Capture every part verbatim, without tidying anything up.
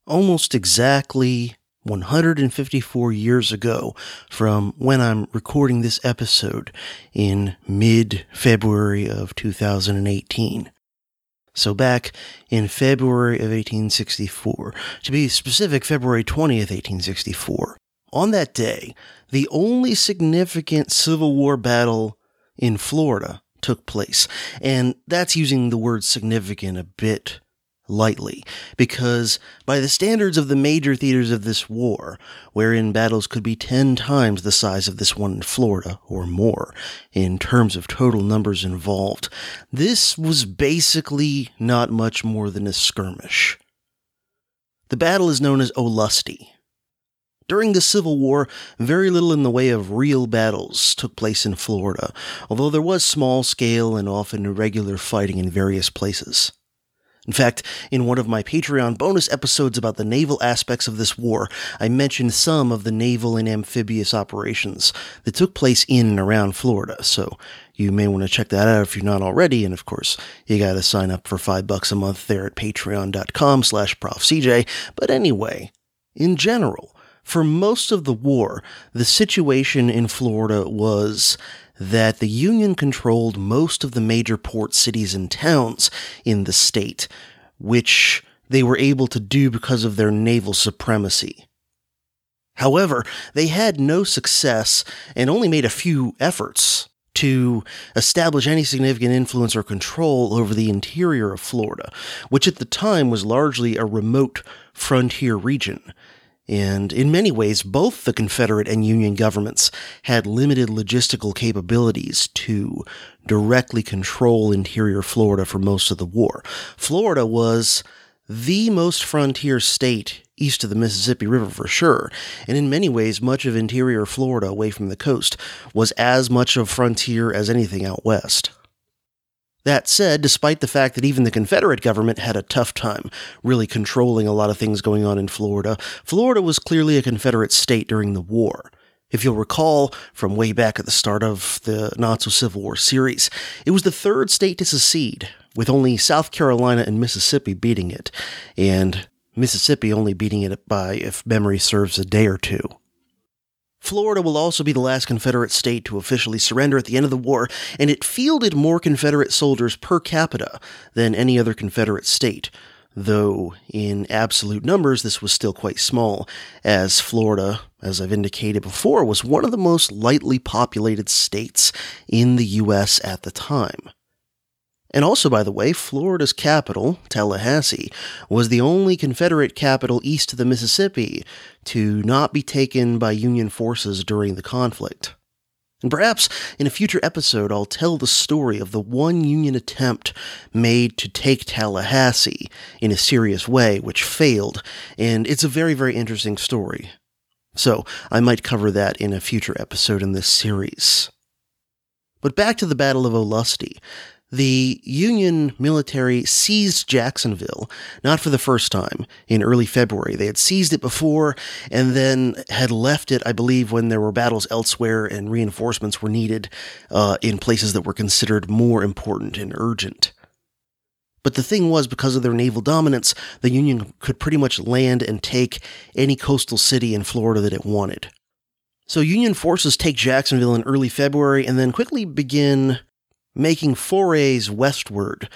almost exactly one hundred fifty-four years ago from when I'm recording this episode in mid-February of two thousand eighteen. So back in February of eighteen sixty-four, to be specific, February twentieth, eighteen sixty-four, on that day, the only significant Civil War battle in Florida took place. And that's using the word significant a bit lightly, because by the standards of the major theaters of this war, wherein battles could be ten times the size of this one in Florida, or more, in terms of total numbers involved, this was basically not much more than a skirmish. The battle is known as Olustee. During the Civil War, very little in the way of real battles took place in Florida, although there was small-scale and often irregular fighting in various places. In fact, in one of my Patreon bonus episodes about the naval aspects of this war, I mentioned some of the naval and amphibious operations that took place in and around Florida, so you may want to check that out if you're not already, and of course, you gotta sign up for five bucks a month there at patreon.com slash profcj. But anyway, in general, for most of the war, the situation in Florida was that the Union controlled most of the major port cities and towns in the state, which they were able to do because of their naval supremacy. However, they had no success and only made a few efforts to establish any significant influence or control over the interior of Florida, which at the time was largely a remote frontier region. And in many ways, both the Confederate and Union governments had limited logistical capabilities to directly control interior Florida for most of the war. Florida was the most frontier state east of the Mississippi River for sure, and in many ways, much of interior Florida away from the coast was as much of frontier as anything out west. That said, despite the fact that even the Confederate government had a tough time really controlling a lot of things going on in Florida, Florida was clearly a Confederate state during the war. If you'll recall from way back at the start of the Not-So-Civil War series, it was the third state to secede, with only South Carolina and Mississippi beating it, and Mississippi only beating it by, if memory serves, a day or two. Florida will also be the last Confederate state to officially surrender at the end of the war, and it fielded more Confederate soldiers per capita than any other Confederate state, though in absolute numbers this was still quite small, as Florida, as I've indicated before, was one of the most lightly populated states in the U S at the time. And also, by the way, Florida's capital, Tallahassee, was the only Confederate capital east of the Mississippi to not be taken by Union forces during the conflict. And perhaps in a future episode I'll tell the story of the one Union attempt made to take Tallahassee in a serious way, which failed, and it's a very, very interesting story. So I might cover that in a future episode in this series. But back to the Battle of Olustee. The Union military seized Jacksonville, not for the first time, in early February. They had seized it before, and then had left it, I believe, when there were battles elsewhere and reinforcements were needed uh, in places that were considered more important and urgent. But the thing was, because of their naval dominance, the Union could pretty much land and take any coastal city in Florida that it wanted. So Union forces take Jacksonville in early February, and then quickly begin making forays westward,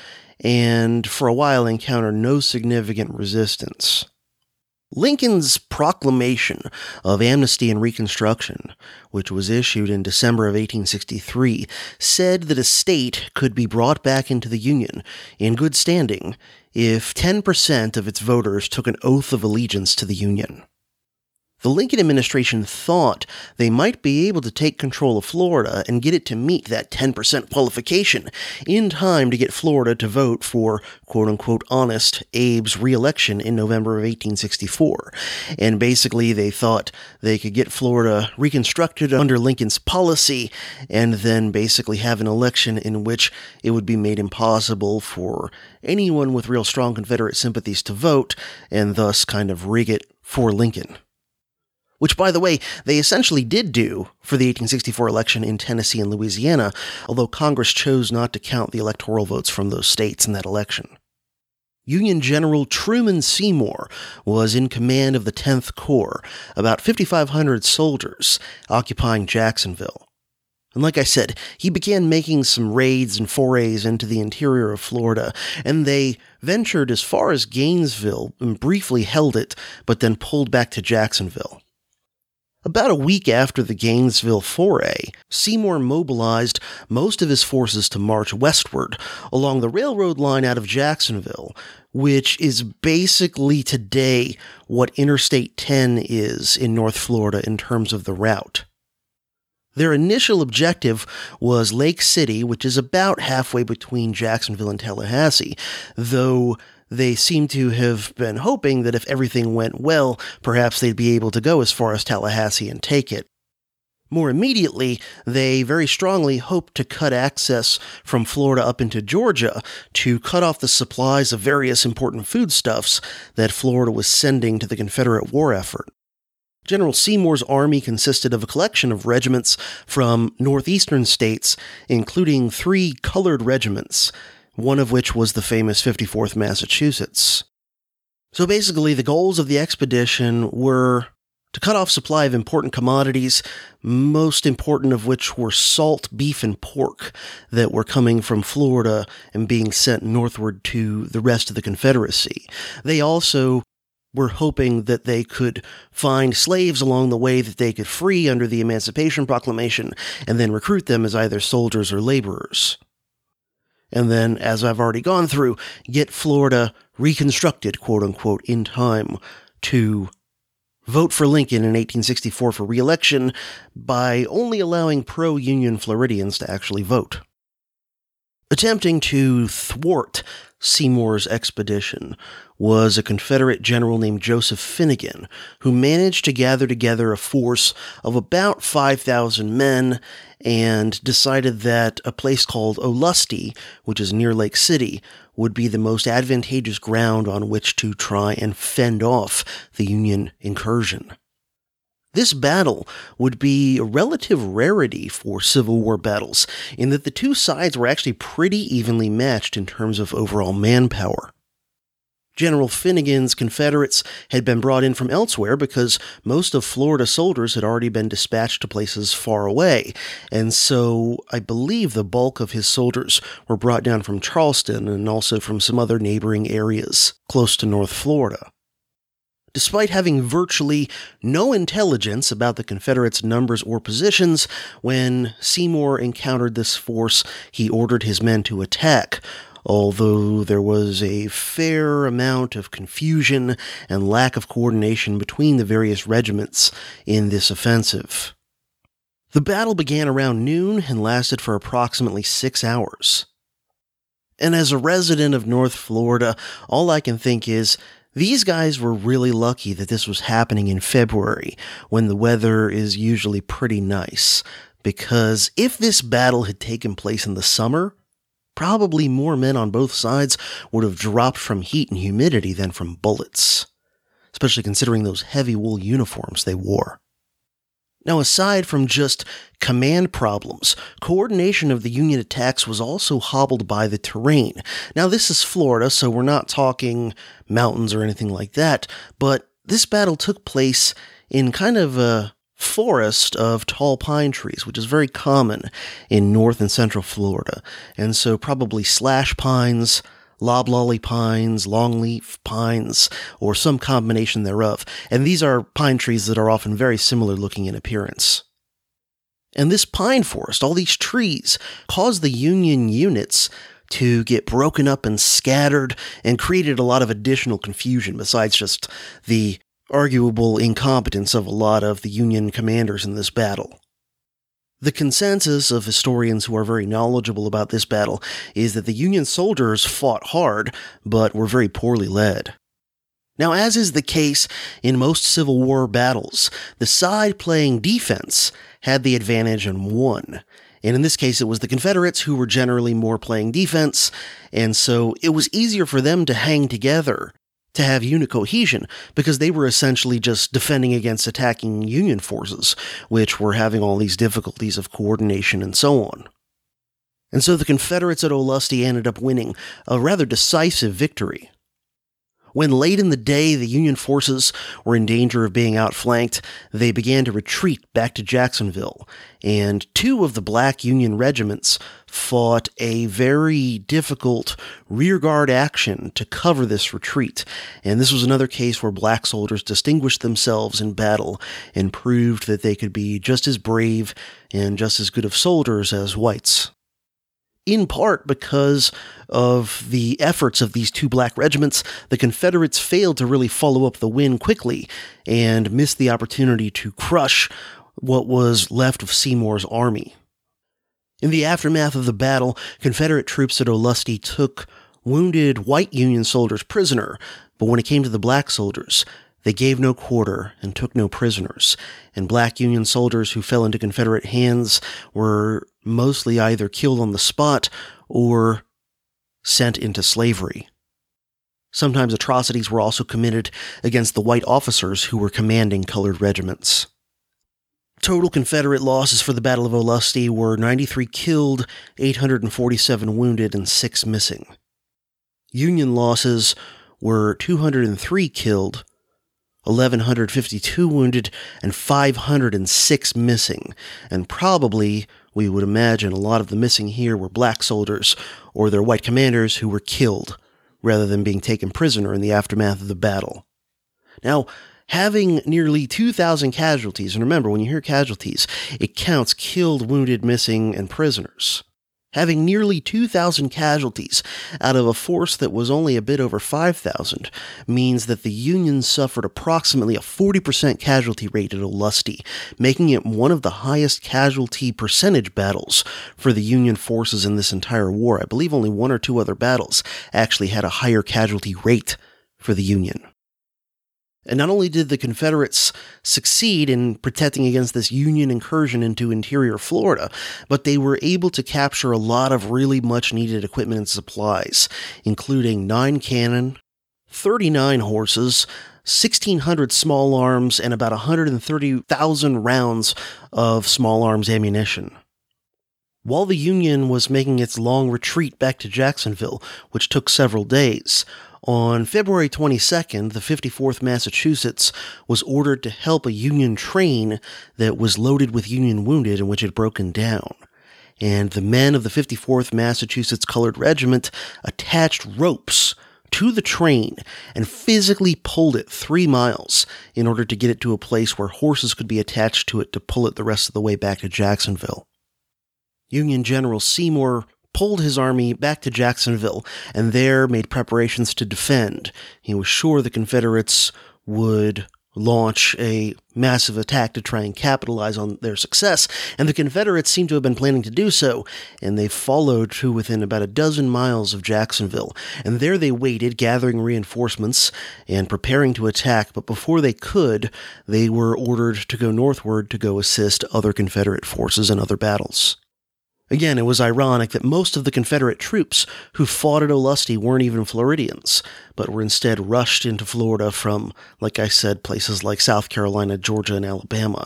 and for a while encounter no significant resistance. Lincoln's proclamation of amnesty and reconstruction, which was issued in December of eighteen sixty-three, said that a state could be brought back into the Union in good standing if ten percent of its voters took an oath of allegiance to the Union. The Lincoln administration thought they might be able to take control of Florida and get it to meet that ten percent qualification in time to get Florida to vote for quote-unquote honest Abe's re-election in November of eighteen sixty-four. And basically they thought they could get Florida reconstructed under Lincoln's policy and then basically have an election in which it would be made impossible for anyone with real strong Confederate sympathies to vote, and thus kind of rig it for Lincoln. Which, by the way, they essentially did do for the eighteen sixty-four election in Tennessee and Louisiana, although Congress chose not to count the electoral votes from those states in that election. Union General Truman Seymour was in command of the tenth Corps, about fifty-five hundred soldiers, occupying Jacksonville. And like I said, he began making some raids and forays into the interior of Florida, and they ventured as far as Gainesville and briefly held it, but then pulled back to Jacksonville. About a week after the Gainesville foray, Seymour mobilized most of his forces to march westward along the railroad line out of Jacksonville, which is basically today what Interstate ten is in North Florida in terms of the route. Their initial objective was Lake City, which is about halfway between Jacksonville and Tallahassee, though they seem to have been hoping that if everything went well, perhaps they'd be able to go as far as Tallahassee and take it. More immediately, they very strongly hoped to cut access from Florida up into Georgia to cut off the supplies of various important foodstuffs that Florida was sending to the Confederate war effort. General Seymour's army consisted of a collection of regiments from northeastern states, including three colored regiments, one of which was the famous fifty-fourth Massachusetts. So basically, the goals of the expedition were to cut off supply of important commodities, most important of which were salt, beef, and pork that were coming from Florida and being sent northward to the rest of the Confederacy. They also were hoping that they could find slaves along the way that they could free under the Emancipation Proclamation and then recruit them as either soldiers or laborers. And then, as I've already gone through, get Florida reconstructed, quote-unquote, in time to vote for Lincoln in eighteen sixty-four for re-election by only allowing pro-Union Floridians to actually vote. Attempting to thwart Seymour's expedition was a Confederate general named Joseph Finnegan, who managed to gather together a force of about five thousand men and decided that a place called Olustee, which is near Lake City, would be the most advantageous ground on which to try and fend off the Union incursion. This battle would be a relative rarity for Civil War battles, in that the two sides were actually pretty evenly matched in terms of overall manpower. General Finnegan's Confederates had been brought in from elsewhere because most of Florida soldiers had already been dispatched to places far away, and so I believe the bulk of his soldiers were brought down from Charleston and also from some other neighboring areas close to North Florida. Despite having virtually no intelligence about the Confederates' numbers or positions, when Seymour encountered this force, he ordered his men to attack, although there was a fair amount of confusion and lack of coordination between the various regiments in this offensive. The battle began around noon and lasted for approximately six hours. And as a resident of North Florida, all I can think is, these guys were really lucky that this was happening in February, when the weather is usually pretty nice, because if this battle had taken place in the summer, probably more men on both sides would have dropped from heat and humidity than from bullets, especially considering those heavy wool uniforms they wore. Now, aside from just command problems, coordination of the Union attacks was also hobbled by the terrain. Now, this is Florida, so we're not talking mountains or anything like that, but this battle took place in kind of a forest of tall pine trees, which is very common in North and Central Florida, and so probably slash pines, loblolly pines, longleaf pines, or some combination thereof. And these are pine trees that are often very similar looking in appearance. And this pine forest, all these trees, caused the Union units to get broken up and scattered and created a lot of additional confusion besides just the arguable incompetence of a lot of the Union commanders in this battle. The consensus of historians who are very knowledgeable about this battle is that the Union soldiers fought hard, but were very poorly led. Now, as is the case in most Civil War battles, the side playing defense had the advantage and won. And in this case, it was the Confederates who were generally more playing defense, and so it was easier for them to hang together, to have unit cohesion, because they were essentially just defending against attacking Union forces, which were having all these difficulties of coordination and so on. And so the Confederates at Olustee ended up winning a rather decisive victory. When late in the day the Union forces were in danger of being outflanked, they began to retreat back to Jacksonville, and two of the black Union regiments fought a very difficult rearguard action to cover this retreat, and this was another case where black soldiers distinguished themselves in battle and proved that they could be just as brave and just as good of soldiers as whites. In part because of the efforts of these two black regiments, the Confederates failed to really follow up the win quickly and missed the opportunity to crush what was left of Seymour's army. In the aftermath of the battle, Confederate troops at Olustee took wounded white Union soldiers prisoner, but when it came to the black soldiers, they gave no quarter and took no prisoners, and black Union soldiers who fell into Confederate hands were mostly either killed on the spot or sent into slavery. Sometimes atrocities were also committed against the white officers who were commanding colored regiments. Total Confederate losses for the Battle of Olustee were ninety-three killed, eight hundred forty-seven wounded, and six missing. Union losses were two hundred three killed, one thousand one hundred fifty-two wounded, and five hundred six missing, and probably, we would imagine, a lot of the missing here were black soldiers or their white commanders who were killed, rather than being taken prisoner in the aftermath of the battle. Now, having nearly two thousand casualties, and remember, when you hear casualties, it counts killed, wounded, missing, and prisoners. Having nearly two thousand casualties out of a force that was only a bit over five thousand means that the Union suffered approximately a forty percent casualty rate at Olustee, making it one of the highest casualty percentage battles for the Union forces in this entire war. I believe only one or two other battles actually had a higher casualty rate for the Union. And not only did the Confederates succeed in protecting against this Union incursion into interior Florida, but they were able to capture a lot of really much needed equipment and supplies, including nine cannon, thirty-nine horses, sixteen hundred small arms, and about one hundred thirty thousand rounds of small arms ammunition. While the Union was making its long retreat back to Jacksonville, which took several days, on February twenty-second, the fifty-fourth Massachusetts was ordered to help a Union train that was loaded with Union wounded and which had broken down. And the men of the fifty-fourth Massachusetts Colored Regiment attached ropes to the train and physically pulled it three miles in order to get it to a place where horses could be attached to it to pull it the rest of the way back to Jacksonville. Union General Seymour pulled his army back to Jacksonville, and there made preparations to defend. He was sure the Confederates would launch a massive attack to try and capitalize on their success, and the Confederates seem to have been planning to do so, and they followed to within about a dozen miles of Jacksonville, and there they waited, gathering reinforcements and preparing to attack, but before they could, they were ordered to go northward to go assist other Confederate forces in other battles. Again, it was ironic that most of the Confederate troops who fought at Olustee weren't even Floridians, but were instead rushed into Florida from, like I said, places like South Carolina, Georgia, and Alabama.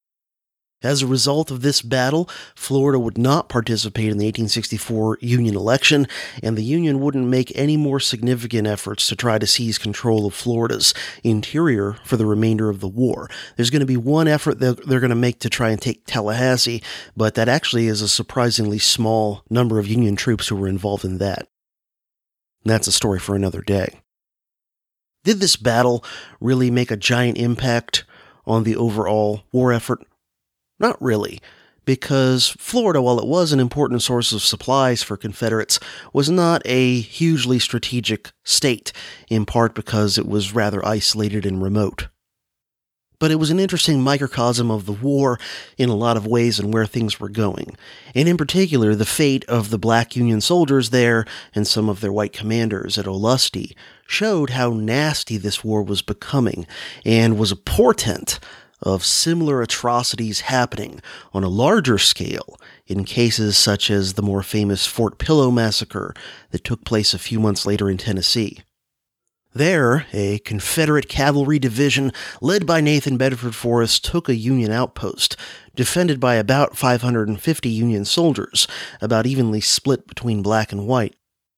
As a result of this battle, Florida would not participate in the eighteen sixty-four Union election, and the Union wouldn't make any more significant efforts to try to seize control of Florida's interior for the remainder of the war. There's going to be one effort that they're going to make to try and take Tallahassee, but that actually is a surprisingly small number of Union troops who were involved in that. And that's a story for another day. Did this battle really make a giant impact on the overall war effort? Not really, because Florida, while it was an important source of supplies for Confederates, was not a hugely strategic state, in part because it was rather isolated and remote. But it was an interesting microcosm of the war in a lot of ways and where things were going, and in particular the fate of the black Union soldiers there and some of their white commanders at Olustee showed how nasty this war was becoming and was a portent of similar atrocities happening on a larger scale in cases such as the more famous Fort Pillow massacre that took place a few months later in Tennessee. There, a Confederate cavalry division led by Nathan Bedford Forrest took a Union outpost, defended by about five hundred fifty Union soldiers, about evenly split between black and white.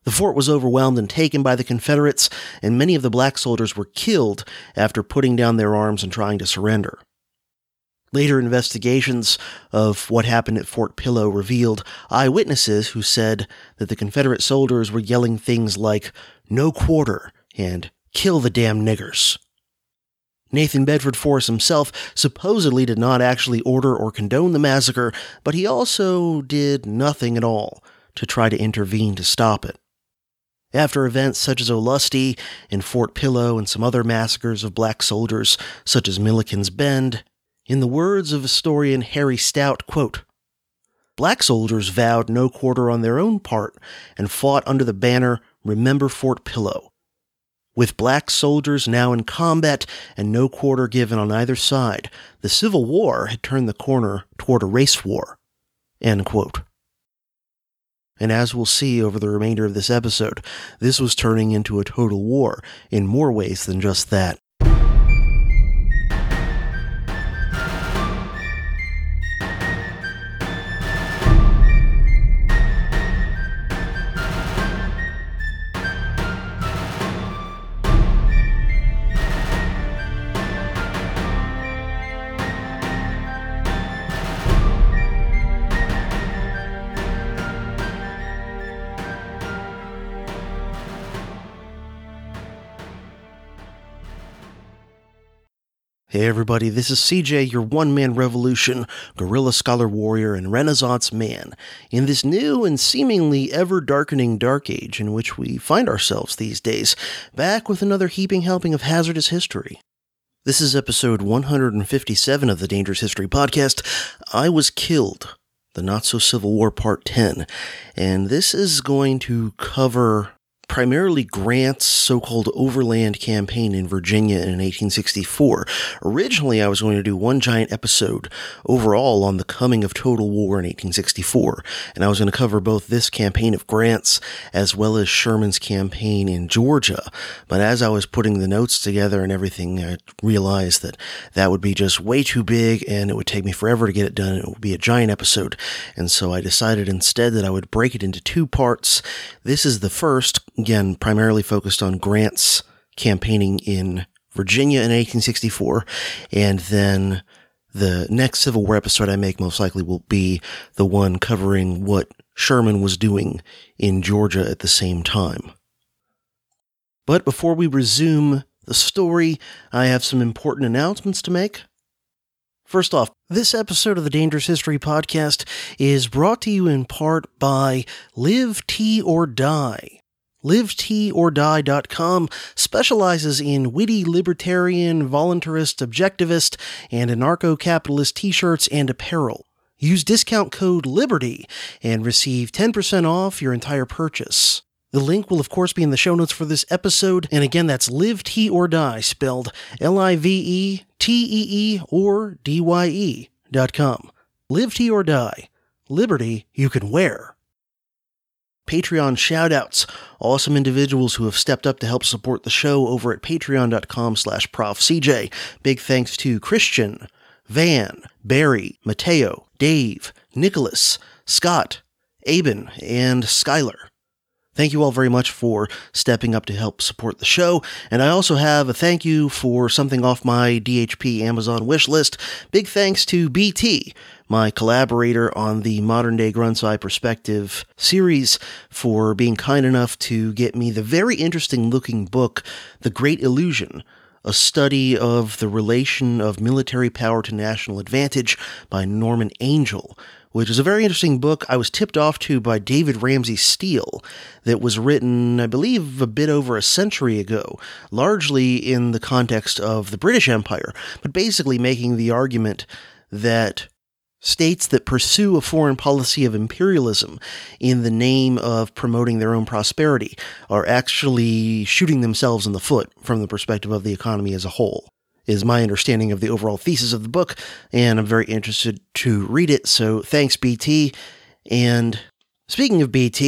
The fort was overwhelmed and taken by the Confederates, and many of the black soldiers were killed after putting down their arms and trying to surrender. Later investigations of what happened at Fort Pillow revealed eyewitnesses who said that the Confederate soldiers were yelling things like, "No quarter," and "Kill the damn niggers." Nathan Bedford Forrest himself supposedly did not actually order or condone the massacre, but he also did nothing at all to try to intervene to stop it. After events such as Olustee and Fort Pillow and some other massacres of black soldiers, such as Milliken's Bend, in the words of historian Harry Stout, quote, "Black soldiers vowed no quarter on their own part and fought under the banner, 'Remember Fort Pillow.' With black soldiers now in combat and no quarter given on either side, the Civil War had turned the corner toward a race war." End quote. And as we'll see over the remainder of this episode, this was turning into a total war in more ways than just that. Hey everybody, this is C J, your one-man revolution, guerrilla scholar warrior, and Renaissance man, in this new and seemingly ever-darkening dark age in which we find ourselves these days, back with another heaping helping of hazardous history. This is episode one hundred fifty-seven of the Dangerous History Podcast, I Was Killed, the Not-So-Civil War Part ten, and this is going to cover primarily Grant's so-called overland campaign in Virginia in eighteen sixty-four. Originally, I was going to do one giant episode overall on the coming of total war in eighteen sixty-four, and I was going to cover both this campaign of Grant's as well as Sherman's campaign in Georgia. But as I was putting the notes together and everything, I realized that that would be just way too big, and it would take me forever to get it done, and it would be a giant episode. And so I decided instead that I would break it into two parts. This is the first, again, primarily focused on Grant's campaigning in Virginia in eighteen sixty-four, and then the next Civil War episode I make most likely will be the one covering what Sherman was doing in Georgia at the same time. But before we resume the story, I have some important announcements to make. First off, this episode of the Dangerous History Podcast is brought to you in part by Live, Tea, or Die. Live Tea Or Die dot com specializes in witty libertarian, voluntarist, objectivist, and anarcho-capitalist t-shirts and apparel. Use discount code LIBERTY and receive ten percent off your entire purchase. The link will of course be in the show notes for this episode, and again that's Live Tea Or Die, spelled L I V E T E E or D Y E dot com. Live Tea Or Die. Liberty you can wear. Patreon shoutouts. Awesome individuals who have stepped up to help support the show over at patreon.com slash profcj. Big thanks to Christian, Van, Barry, Mateo, Dave, Nicholas, Scott, Aben, and Skylar. Thank you all very much for stepping up to help support the show, and I also have a thank you for something off my D H P Amazon wish list. Big thanks to B T, my collaborator on the Modern Day Gruntside Perspective series, for being kind enough to get me the very interesting looking book, The Great Illusion, a study of the relation of military power to national advantage by Norman Angell, which is a very interesting book I was tipped off to by David Ramsey Steele, that was written, I believe, a bit over a century ago, largely in the context of the British Empire, but basically making the argument that states that pursue a foreign policy of imperialism in the name of promoting their own prosperity are actually shooting themselves in the foot from the perspective of the economy as a whole, is my understanding of the overall thesis of the book, and I'm very interested to read it, so thanks B T. And speaking of B T,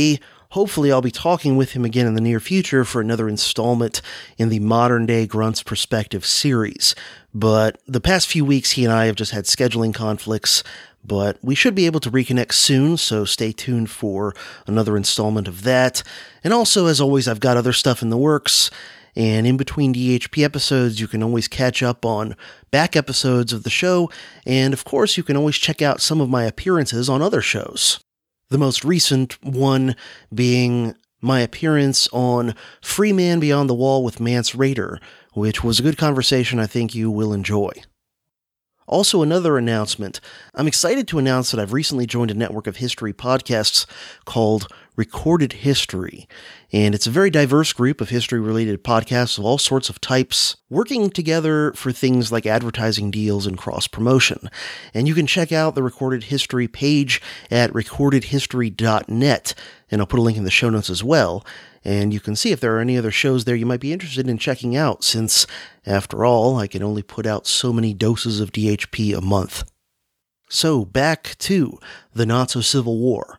hopefully I'll be talking with him again in the near future for another installment in the Modern Day Grunts Perspective series. But the past few weeks, he and I have just had scheduling conflicts, but we should be able to reconnect soon, so stay tuned for another installment of that. And also, as always, I've got other stuff in the works, and in between D H P episodes, you can always catch up on back episodes of the show, and of course, you can always check out some of my appearances on other shows. The most recent one being my appearance on Free Man Beyond the Wall with Mance Rayder, which was a good conversation I think you will enjoy. Also, another announcement. I'm excited to announce that I've recently joined a network of history podcasts called Recorded History, and it's a very diverse group of history-related podcasts of all sorts of types, working together for things like advertising deals and cross-promotion. And you can check out the Recorded History page at recorded history dot net, and I'll put a link in the show notes as well. And you can see if there are any other shows there you might be interested in checking out, since, after all, I can only put out so many doses of D H P a month. So, back to the Not-So-Civil War.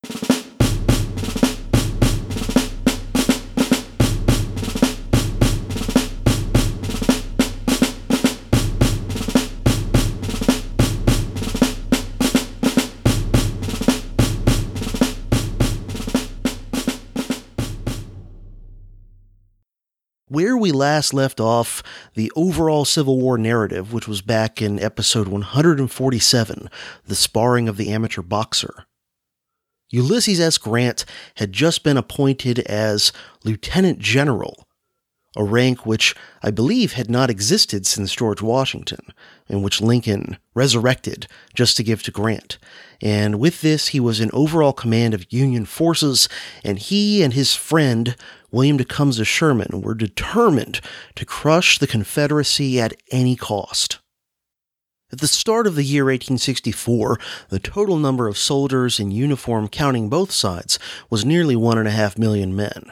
Where we last left off the overall Civil War narrative, which was back in episode one hundred forty-seven, The Sparring of the Amateur Boxer. Ulysses S. Grant had just been appointed as Lieutenant General, a rank which I believe had not existed since George Washington, and which Lincoln resurrected just to give to Grant. And with this, he was in overall command of Union forces, and he and his friend, William Tecumseh Sherman, were determined to crush the Confederacy at any cost. At the start of the year eighteen sixty-four, the total number of soldiers in uniform counting both sides was nearly one and a half million men.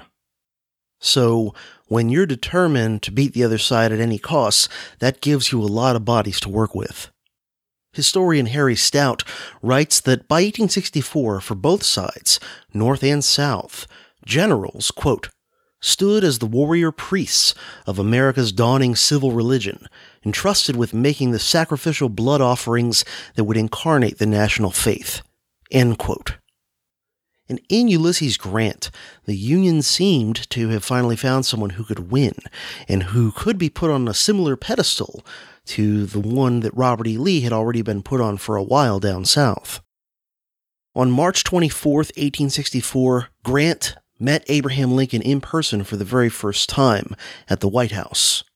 So, when you're determined to beat the other side at any cost, that gives you a lot of bodies to work with. Historian Harry Stout writes that by eighteen sixty-four, for both sides, North and South, generals, quote, stood as the warrior priests of America's dawning civil religion, entrusted with making the sacrificial blood offerings that would incarnate the national faith, end quote. And in Ulysses Grant, the Union seemed to have finally found someone who could win, and who could be put on a similar pedestal to the one that Robert E. Lee had already been put on for a while down south. On March twenty-fourth, eighteen sixty-four, Grant met Abraham Lincoln in person for the very first time at the White House.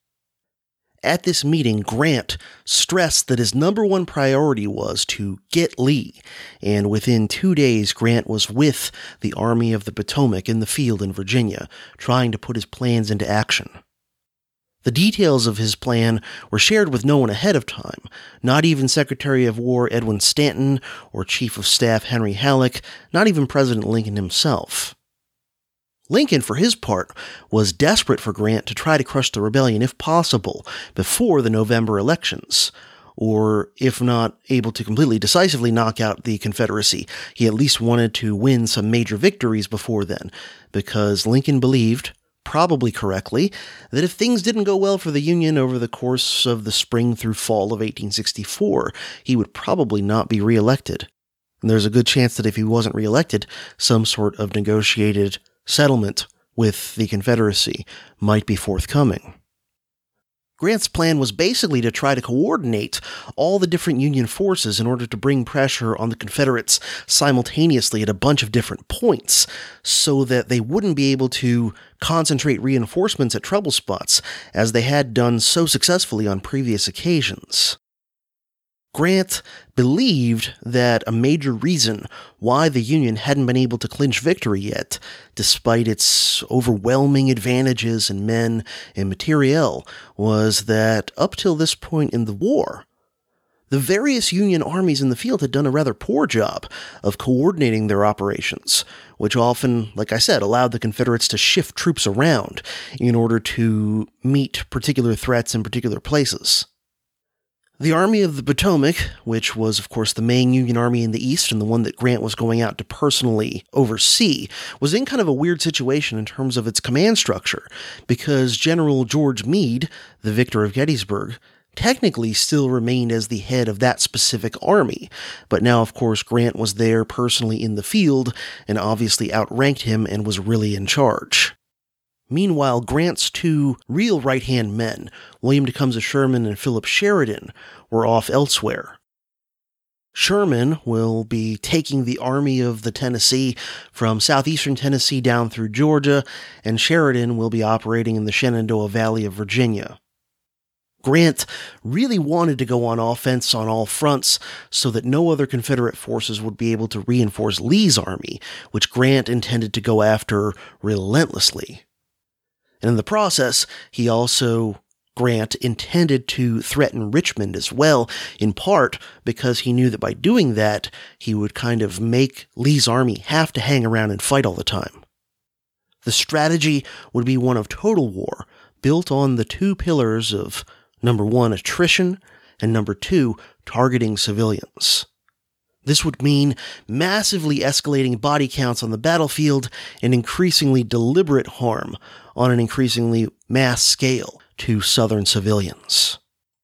At this meeting, Grant stressed that his number one priority was to get Lee, and within two days Grant was with the Army of the Potomac in the field in Virginia, trying to put his plans into action. The details of his plan were shared with no one ahead of time, not even Secretary of War Edwin Stanton or Chief of Staff Henry Halleck, not even President Lincoln himself. Lincoln, for his part, was desperate for Grant to try to crush the rebellion if possible before the November elections, or if not able to completely decisively knock out the Confederacy, he at least wanted to win some major victories before then, because Lincoln believed, probably correctly, that if things didn't go well for the Union over the course of the spring through fall of eighteen sixty-four, he would probably not be reelected. And there's a good chance that if he wasn't reelected, some sort of negotiated settlement with the Confederacy might be forthcoming. Grant's plan was basically to try to coordinate all the different Union forces in order to bring pressure on the Confederates simultaneously at a bunch of different points, so that they wouldn't be able to concentrate reinforcements at trouble spots, as they had done so successfully on previous occasions. Grant believed that a major reason why the Union hadn't been able to clinch victory yet, despite its overwhelming advantages in men and materiel, was that up till this point in the war, the various Union armies in the field had done a rather poor job of coordinating their operations, which often, like I said, allowed the Confederates to shift troops around in order to meet particular threats in particular places. The Army of the Potomac, which was, of course, the main Union army in the East and the one that Grant was going out to personally oversee, was in kind of a weird situation in terms of its command structure, because General George Meade, the victor of Gettysburg, technically still remained as the head of that specific army, but now, of course, Grant was there personally in the field and obviously outranked him and was really in charge. Meanwhile, Grant's two real right-hand men, William Tecumseh Sherman and Philip Sheridan, were off elsewhere. Sherman will be taking the Army of the Tennessee from southeastern Tennessee down through Georgia, and Sheridan will be operating in the Shenandoah Valley of Virginia. Grant really wanted to go on offense on all fronts so that no other Confederate forces would be able to reinforce Lee's army, which Grant intended to go after relentlessly. And in the process, he also, Grant, intended to threaten Richmond as well, in part because he knew that by doing that, he would kind of make Lee's army have to hang around and fight all the time. The strategy would be one of total war, built on the two pillars of, number one, attrition, and number two, targeting civilians. This would mean massively escalating body counts on the battlefield and increasingly deliberate harm on an increasingly mass scale to Southern civilians.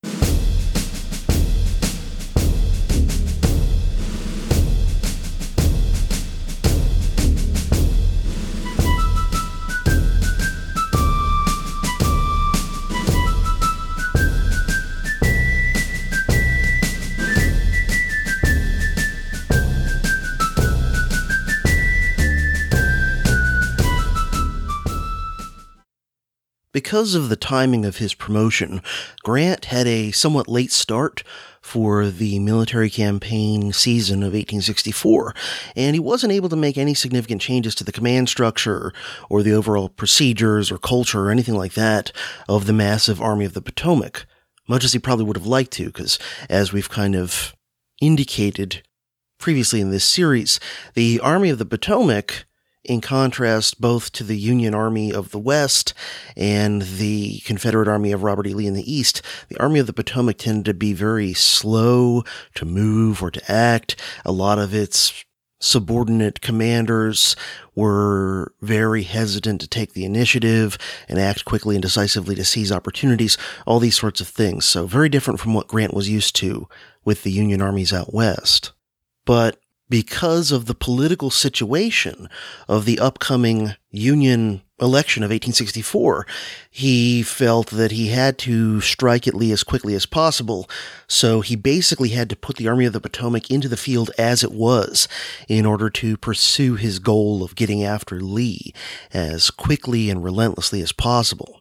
Because of the timing of his promotion, Grant had a somewhat late start for the military campaign season of eighteen sixty-four, and he wasn't able to make any significant changes to the command structure or the overall procedures or culture or anything like that of the massive Army of the Potomac, much as he probably would have liked to, because as we've kind of indicated previously in this series, the Army of the Potomac, in contrast both to the Union Army of the West and the Confederate Army of Robert E. Lee in the East, the Army of the Potomac tended to be very slow to move or to act. A lot of its subordinate commanders were very hesitant to take the initiative and act quickly and decisively to seize opportunities, all these sorts of things. So very different from what Grant was used to with the Union armies out west. But because of the political situation of the upcoming Union election of eighteen sixty-four, he felt that he had to strike at Lee as quickly as possible, so he basically had to put the Army of the Potomac into the field as it was in order to pursue his goal of getting after Lee as quickly and relentlessly as possible.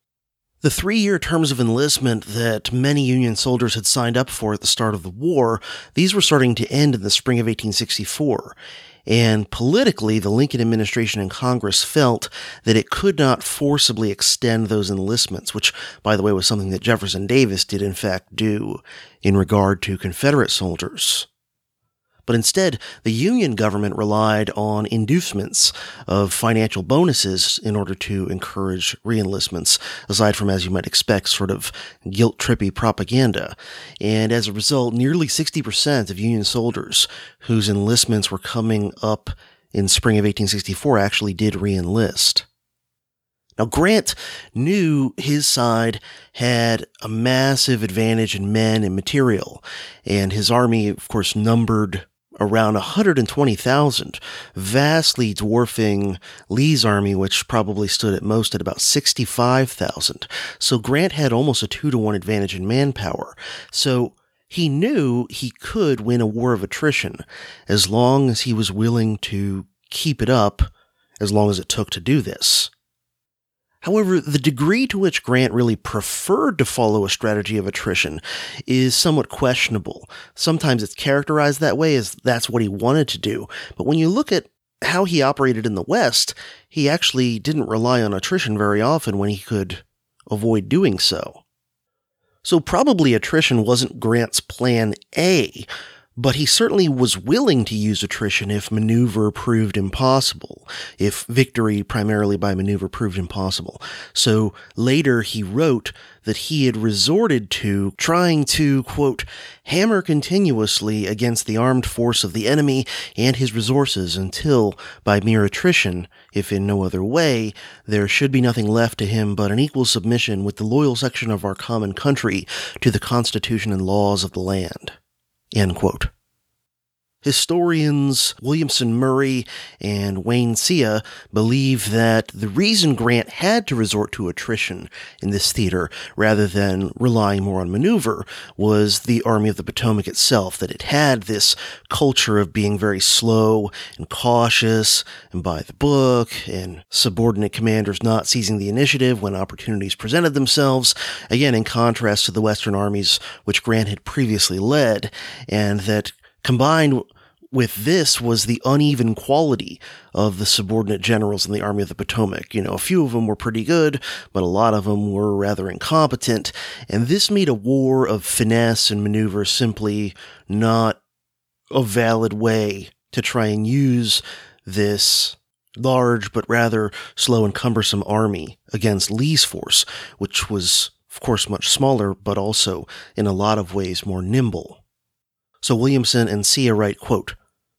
The three-year terms of enlistment that many Union soldiers had signed up for at the start of the war, these were starting to end in the spring of eighteen sixty-four, and politically, the Lincoln administration and Congress felt that it could not forcibly extend those enlistments, which, by the way, was something that Jefferson Davis did in fact do in regard to Confederate soldiers. But instead, the Union government relied on inducements of financial bonuses in order to encourage reenlistments, aside from, as you might expect, sort of guilt-trippy propaganda. And as a result, nearly sixty percent of Union soldiers whose enlistments were coming up in spring of eighteen sixty-four actually did reenlist. Now, Grant knew his side had a massive advantage in men and material, and his army, of course, numbered around one hundred twenty thousand, vastly dwarfing Lee's army, which probably stood at most at about sixty-five thousand. So Grant had almost a two to one advantage in manpower. So he knew he could win a war of attrition as long as he was willing to keep it up, as long as it took to do this. However, the degree to which Grant really preferred to follow a strategy of attrition is somewhat questionable. Sometimes it's characterized that way as that's what he wanted to do, but when you look at how he operated in the West, he actually didn't rely on attrition very often when he could avoid doing so. So probably attrition wasn't Grant's plan A, But he certainly was willing to use attrition if maneuver proved impossible, if victory primarily by maneuver proved impossible. So later he wrote that he had resorted to trying to, quote, hammer continuously against the armed force of the enemy and his resources until, by mere attrition, if in no other way, there should be nothing left to him but an equal submission with the loyal section of our common country to the Constitution and laws of the land. End quote. Historians Williamson Murray and Wayne Sia believe that the reason Grant had to resort to attrition in this theater rather than relying more on maneuver was the Army of the Potomac itself, that it had this culture of being very slow and cautious and by the book, and subordinate commanders not seizing the initiative when opportunities presented themselves, again in contrast to the Western armies which Grant had previously led, and that combined with this was the uneven quality of the subordinate generals in the Army of the Potomac. You know, a few of them were pretty good, but a lot of them were rather incompetent, and this made a war of finesse and maneuver simply not a valid way to try and use this large but rather slow and cumbersome army against Lee's force, which was, of course, much smaller, but also in a lot of ways more nimble. So Williamson and Sia write, quote,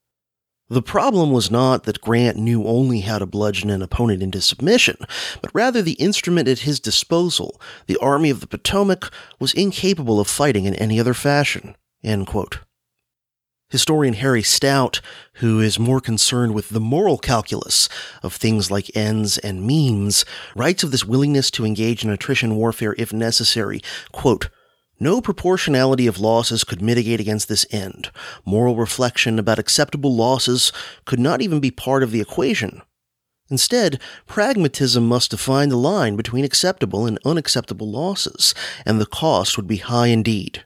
"The problem was not that Grant knew only how to bludgeon an opponent into submission, but rather the instrument at his disposal, the Army of the Potomac, was incapable of fighting in any other fashion." End quote. Historian Harry Stout, who is more concerned with the moral calculus of things like ends and means, writes of this willingness to engage in attrition warfare if necessary, quote, "No proportionality of losses could mitigate against this end. Moral reflection about acceptable losses could not even be part of the equation. Instead, pragmatism must define the line between acceptable and unacceptable losses, and the cost would be high indeed.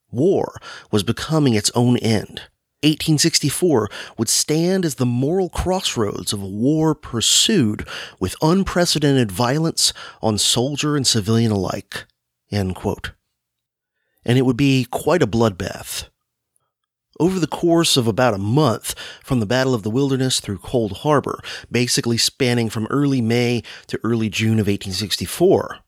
War was becoming its own end. eighteen sixty-four would stand as the moral crossroads of a war pursued with unprecedented violence on soldier and civilian alike." End quote. And it would be quite a bloodbath. Over the course of about a month, from the Battle of the Wilderness through Cold Harbor, basically spanning from early May to early June of eighteen sixty-four,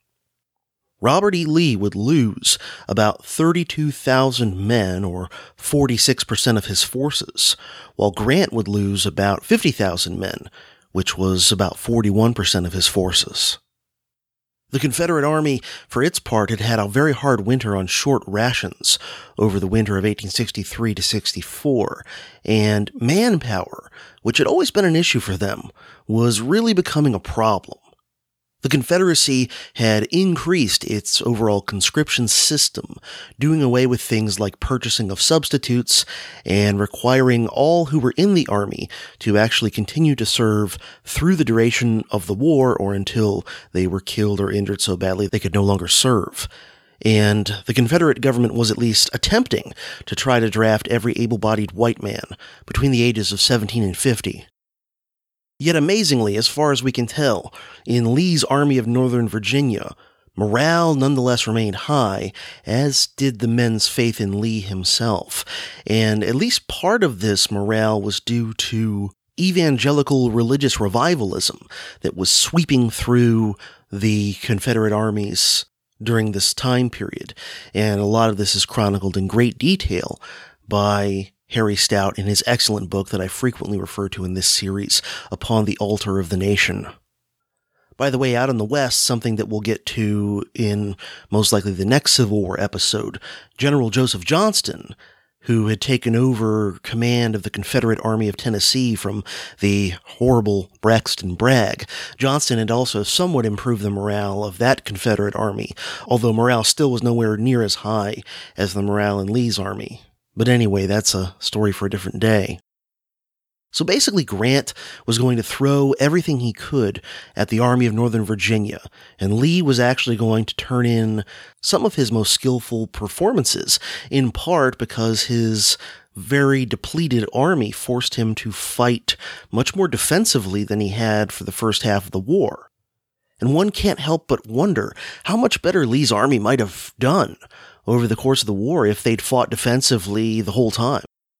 Robert E. Lee would lose about thirty-two thousand men, or forty-six percent of his forces, while Grant would lose about fifty thousand men, which was about forty-one percent of his forces. The Confederate Army, for its part, had had a very hard winter on short rations over the winter of eighteen sixty-three to sixty-four, and manpower, which had always been an issue for them, was really becoming a problem. The Confederacy had increased its overall conscription system, doing away with things like purchasing of substitutes and requiring all who were in the army to actually continue to serve through the duration of the war or until they were killed or injured so badly they could no longer serve. And the Confederate government was at least attempting to try to draft every able-bodied white man between the ages of seventeen and fifty. Yet amazingly, as far as we can tell, in Lee's Army of Northern Virginia, morale nonetheless remained high, as did the men's faith in Lee himself. And at least part of this morale was due to evangelical religious revivalism that was sweeping through the Confederate armies during this time period. And a lot of this is chronicled in great detail by Harry Stout in his excellent book that I frequently refer to in this series, Upon the Altar of the Nation. By the way, out in the West, something that we'll get to in most likely the next Civil War episode, General Joseph Johnston, who had taken over command of the Confederate Army of Tennessee from the horrible Braxton Bragg. Johnston had also somewhat improved the morale of that Confederate army, although morale still was nowhere near as high as the morale in Lee's army. But anyway, that's a story for a different day. So basically, Grant was going to throw everything he could at the Army of Northern Virginia, and Lee was actually going to turn in some of his most skillful performances, in part because his very depleted army forced him to fight much more defensively than he had for the first half of the war. And one can't help but wonder how much better Lee's army might have done over the course of the war if they'd fought defensively the whole time.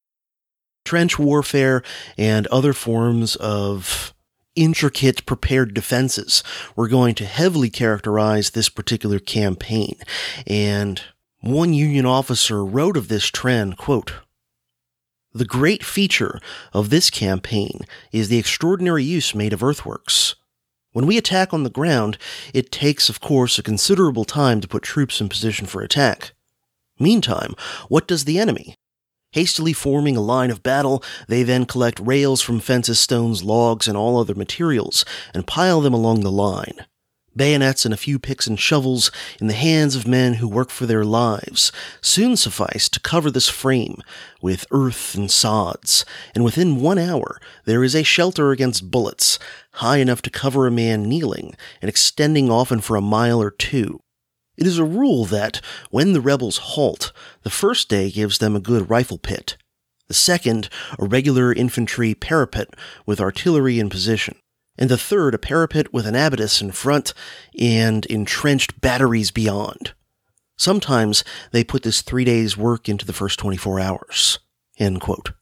trench warfare and other forms of intricate prepared defenses were going to heavily characterize this particular campaign. And one Union officer wrote of this trend, quote, "The great feature of this campaign is the extraordinary use made of earthworks. When we attack on the ground, it takes, of course, a considerable time to put troops in position for attack. Meantime, what does the enemy? Hastily forming a line of battle, they then collect rails from fences, stones, logs, and all other materials, and pile them along the line. Bayonets and a few picks and shovels in the hands of men who work for their lives soon suffice to cover this frame with earth and sods, and within one hour there is a shelter against bullets, high enough to cover a man kneeling, and extending often for a mile or two. It is a rule that, when the rebels halt, the first day gives them a good rifle pit, the second a regular infantry parapet with artillery in position, and the third a parapet with an abatis in front and entrenched batteries beyond. Sometimes they put this three days' work into the first twenty-four hours." End quote.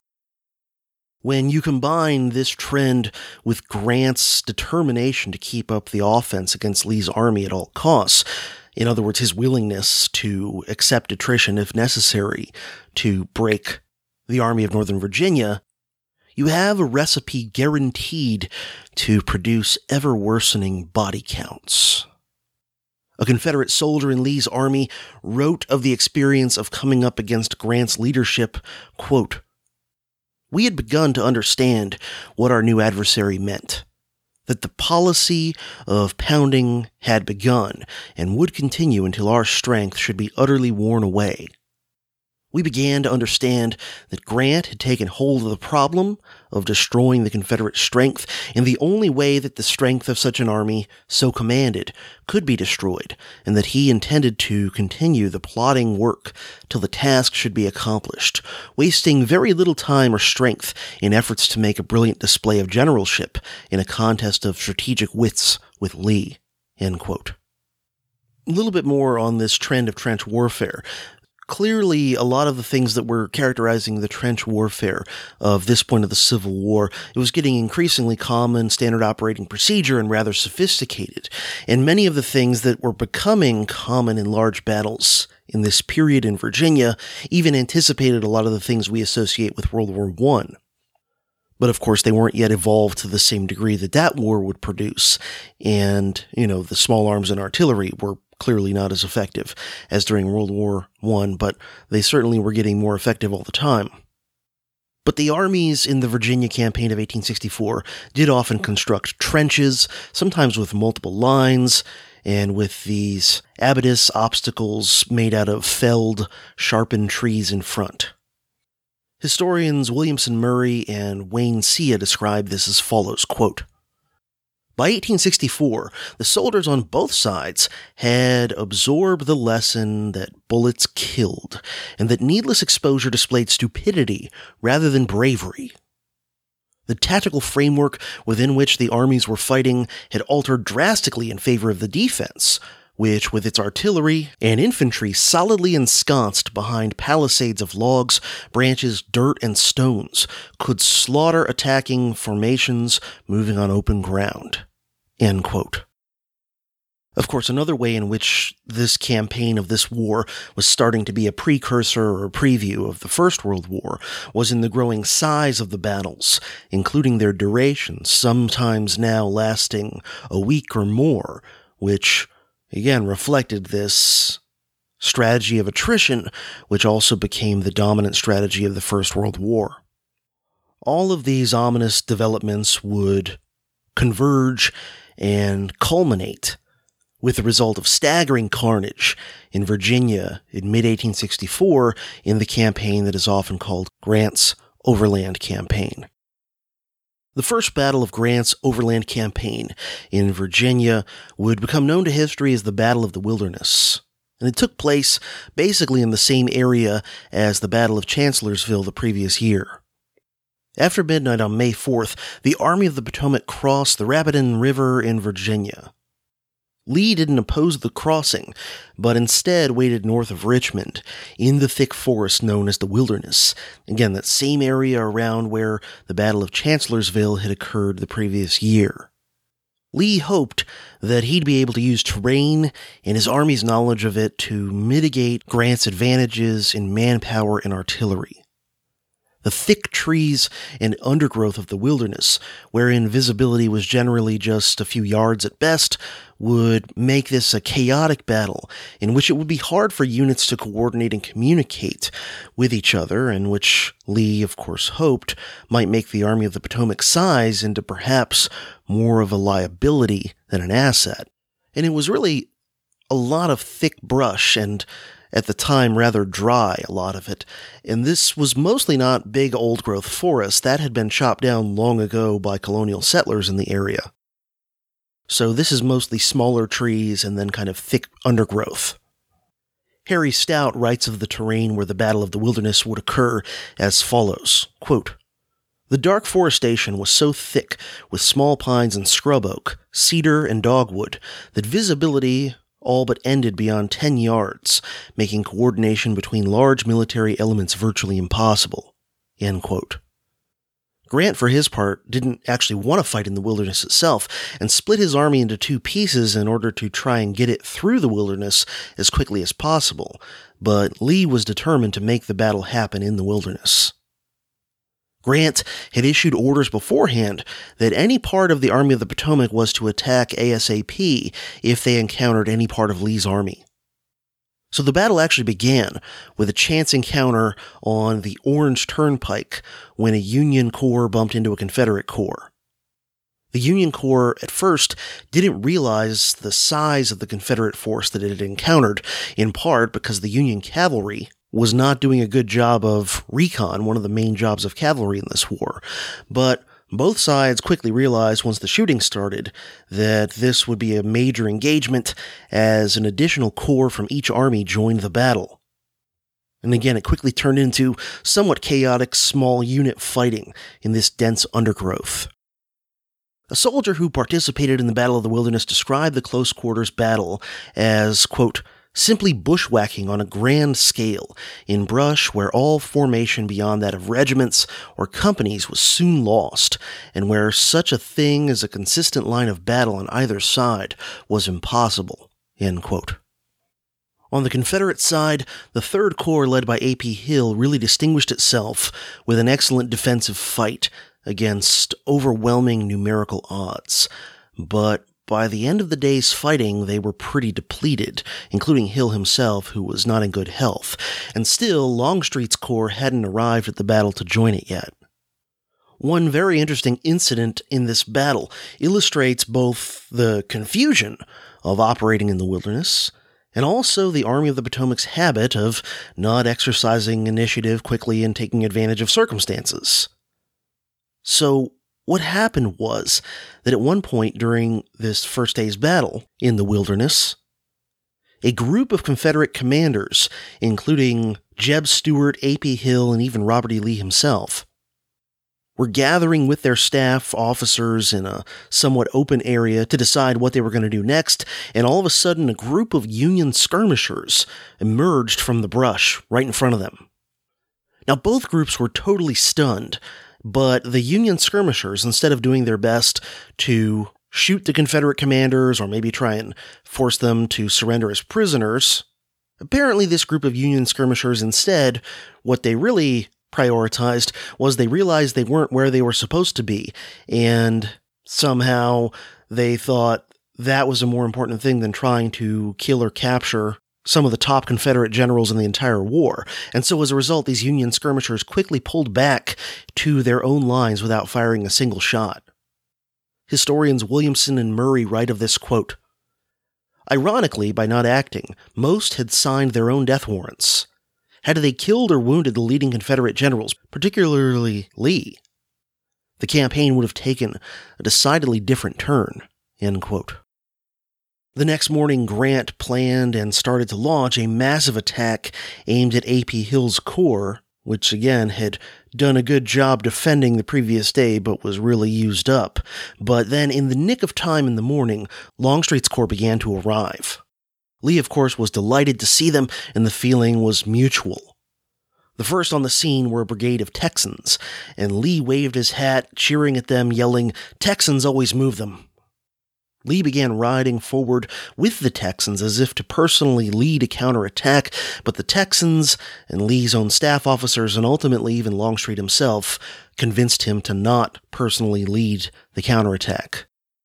When you combine this trend with Grant's determination to keep up the offense against Lee's army at all costs, in other words, his willingness to accept attrition if necessary to break the Army of Northern Virginia, you have a recipe guaranteed to produce ever-worsening body counts. A Confederate soldier in Lee's army wrote of the experience of coming up against Grant's leadership, quote, "We had begun to understand what our new adversary meant, that the policy of pounding had begun and would continue until our strength should be utterly worn away. We began to understand that Grant had taken hold of the problem of destroying the Confederate strength, and the only way that the strength of such an army, so commanded, could be destroyed, and that he intended to continue the plodding work till the task should be accomplished, wasting very little time or strength in efforts to make a brilliant display of generalship in a contest of strategic wits with Lee." End quote. A little bit more on this trend of trench warfare. Clearly, a lot of the things that were characterizing the trench warfare of this point of the Civil War, it was getting increasingly common, standard operating procedure, and rather sophisticated. And many of the things that were becoming common in large battles in this period in Virginia even anticipated a lot of the things we associate with World War One. But of course, they weren't yet evolved to the same degree that that war would produce. And, you know, the small arms and artillery were clearly not as effective as during World War One, but they certainly were getting more effective all the time. But the armies in the Virginia campaign of eighteen sixty-four did often construct trenches, sometimes with multiple lines, and with these abatis obstacles made out of felled, sharpened trees in front. Historians Williamson Murray and Wayne Sia describe this as follows, quote, "By eighteen sixty-four, the soldiers on both sides had absorbed the lesson that bullets killed, and that needless exposure displayed stupidity rather than bravery. The tactical framework within which the armies were fighting had altered drastically in favor of the defense, which, with its artillery and infantry solidly ensconced behind palisades of logs, branches, dirt, and stones, could slaughter attacking formations moving on open ground." End quote. Of course, another way in which this campaign of this war was starting to be a precursor or a preview of the First World War was in the growing size of the battles, including their duration, sometimes now lasting a week or more, which, again, reflected this strategy of attrition, which also became the dominant strategy of the First World War. All of these ominous developments would converge and culminate with the result of staggering carnage in Virginia in mid eighteen sixty-four in the campaign that is often called Grant's Overland Campaign. The first battle of Grant's Overland Campaign in Virginia would become known to history as the Battle of the Wilderness, and it took place basically in the same area as the Battle of Chancellorsville the previous year. After midnight on May fourth, the Army of the Potomac crossed the Rapidan River in Virginia. Lee didn't oppose the crossing, but instead waited north of Richmond, in the thick forest known as the Wilderness. Again, that same area around where the Battle of Chancellorsville had occurred the previous year. Lee hoped that he'd be able to use terrain and his army's knowledge of it to mitigate Grant's advantages in manpower and artillery. The thick trees and undergrowth of the Wilderness, wherein visibility was generally just a few yards at best, would make this a chaotic battle in which it would be hard for units to coordinate and communicate with each other, and which Lee, of course, hoped might make the Army of the Potomac's size into perhaps more of a liability than an asset. And it was really a lot of thick brush and, at the time, rather dry, a lot of it. And this was mostly not big old-growth forest. That had been chopped down long ago by colonial settlers in the area. So this is mostly smaller trees and then kind of thick undergrowth. Harry Stout writes of the terrain where the Battle of the Wilderness would occur as follows, quote, "The dark forestation was so thick with small pines and scrub oak, cedar and dogwood, that visibility all but ended beyond ten yards, making coordination between large military elements virtually impossible." End quote. Grant, for his part, didn't actually want to fight in the Wilderness itself, and split his army into two pieces in order to try and get it through the Wilderness as quickly as possible, but Lee was determined to make the battle happen in the Wilderness. Grant had issued orders beforehand that any part of the Army of the Potomac was to attack ASAP if they encountered any part of Lee's army. So the battle actually began with a chance encounter on the Orange Turnpike when a Union corps bumped into a Confederate corps. The Union corps at first didn't realize the size of the Confederate force that it had encountered, in part because the Union cavalry was not doing a good job of recon, one of the main jobs of cavalry in this war. But both sides quickly realized once the shooting started that this would be a major engagement as an additional corps from each army joined the battle. And again, it quickly turned into somewhat chaotic small unit fighting in this dense undergrowth. A soldier who participated in the Battle of the Wilderness described the close quarters battle as, quote, "simply bushwhacking on a grand scale, in brush where all formation beyond that of regiments or companies was soon lost, and where such a thing as a consistent line of battle on either side was impossible." End quote. On the Confederate side, the Third Corps, led by A P Hill, really distinguished itself with an excellent defensive fight against overwhelming numerical odds. But by the end of the day's fighting, they were pretty depleted, including Hill himself, who was not in good health, and still, Longstreet's corps hadn't arrived at the battle to join it yet. One very interesting incident in this battle illustrates both the confusion of operating in the Wilderness and also the Army of the Potomac's habit of not exercising initiative quickly and taking advantage of circumstances. So, what happened was that at one point during this first day's battle in the Wilderness, a group of Confederate commanders, including Jeb Stuart, A P Hill, and even Robert E. Lee himself, were gathering with their staff officers in a somewhat open area to decide what they were going to do next, and all of a sudden a group of Union skirmishers emerged from the brush right in front of them. Now, both groups were totally stunned, but the Union skirmishers, instead of doing their best to shoot the Confederate commanders or maybe try and force them to surrender as prisoners, apparently this group of Union skirmishers instead, what they really prioritized was they realized they weren't where they were supposed to be, and somehow they thought that was a more important thing than trying to kill or capture some of the top Confederate generals in the entire war. And so as a result, these Union skirmishers quickly pulled back to their own lines without firing a single shot. Historians Williamson and Murray write of this, quote, "Ironically, by not acting, most had signed their own death warrants. Had they killed or wounded the leading Confederate generals, particularly Lee, the campaign would have taken a decidedly different turn." End quote. The next morning, Grant planned and started to launch a massive attack aimed at A P Hill's corps, which again had done a good job defending the previous day but was really used up. But then in the nick of time in the morning, Longstreet's corps began to arrive. Lee, of course, was delighted to see them, and the feeling was mutual. The first on the scene were a brigade of Texans, and Lee waved his hat, cheering at them, yelling, "Texans always move them." Lee began riding forward with the Texans as if to personally lead a counterattack, but the Texans and Lee's own staff officers, and ultimately even Longstreet himself, convinced him to not personally lead the counterattack.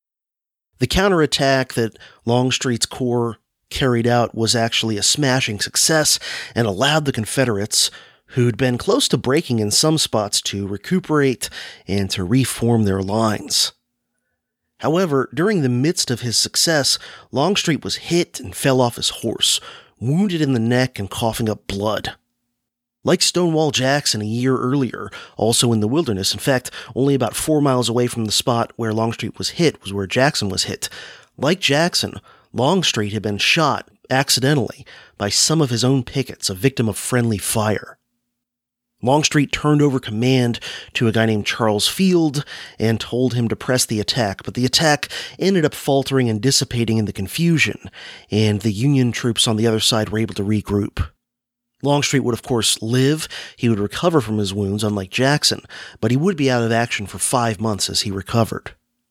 The counterattack that Longstreet's corps carried out was actually a smashing success and allowed the Confederates, who'd been close to breaking in some spots, to recuperate and to reform their lines. However, during the midst of his success, Longstreet was hit and fell off his horse, wounded in the neck and coughing up blood. Like Stonewall Jackson a year earlier, also in the Wilderness, in fact, only about four miles away from the spot where Longstreet was hit was where Jackson was hit. Like Jackson, Longstreet had been shot, accidentally, by some of his own pickets, a victim of friendly fire. Longstreet turned over command to a guy named Charles Field and told him to press the attack, but the attack ended up faltering and dissipating in the confusion, and the Union troops on the other side were able to regroup. Longstreet would, of course, live. He would recover from his wounds, unlike Jackson, but he would be out of action for five months as he recovered.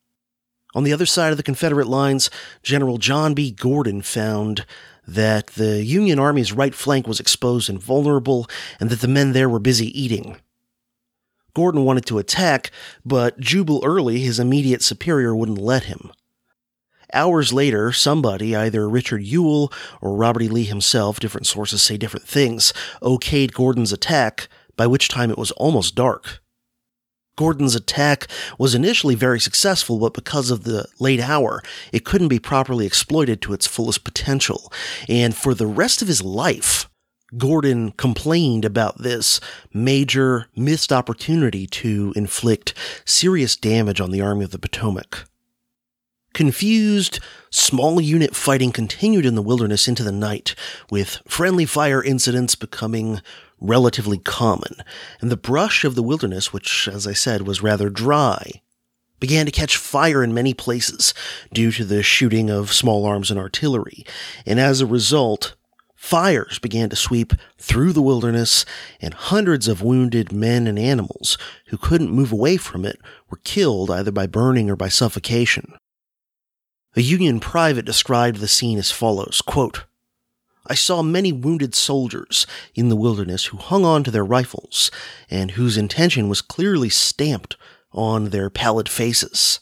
On the other side of the Confederate lines, General John B. Gordon found that the Union Army's right flank was exposed and vulnerable, and that the men there were busy eating. Gordon wanted to attack, but Jubal Early, his immediate superior, wouldn't let him. Hours later, somebody, either Richard Ewell or Robert E. Lee himself, different sources say different things, okayed Gordon's attack, by which time it was almost dark. Gordon's attack was initially very successful, but because of the late hour, it couldn't be properly exploited to its fullest potential. And for the rest of his life, Gordon complained about this major missed opportunity to inflict serious damage on the Army of the Potomac. Confused, small unit fighting continued in the Wilderness into the night, with friendly fire incidents becoming relatively common, and the brush of the Wilderness, which, as I said, was rather dry, began to catch fire in many places due to the shooting of small arms and artillery, and as a result, fires began to sweep through the Wilderness, and hundreds of wounded men and animals who couldn't move away from it were killed either by burning or by suffocation. A Union private described the scene as follows, quote, "I saw many wounded soldiers in the Wilderness who hung on to their rifles, and whose intention was clearly stamped on their pallid faces.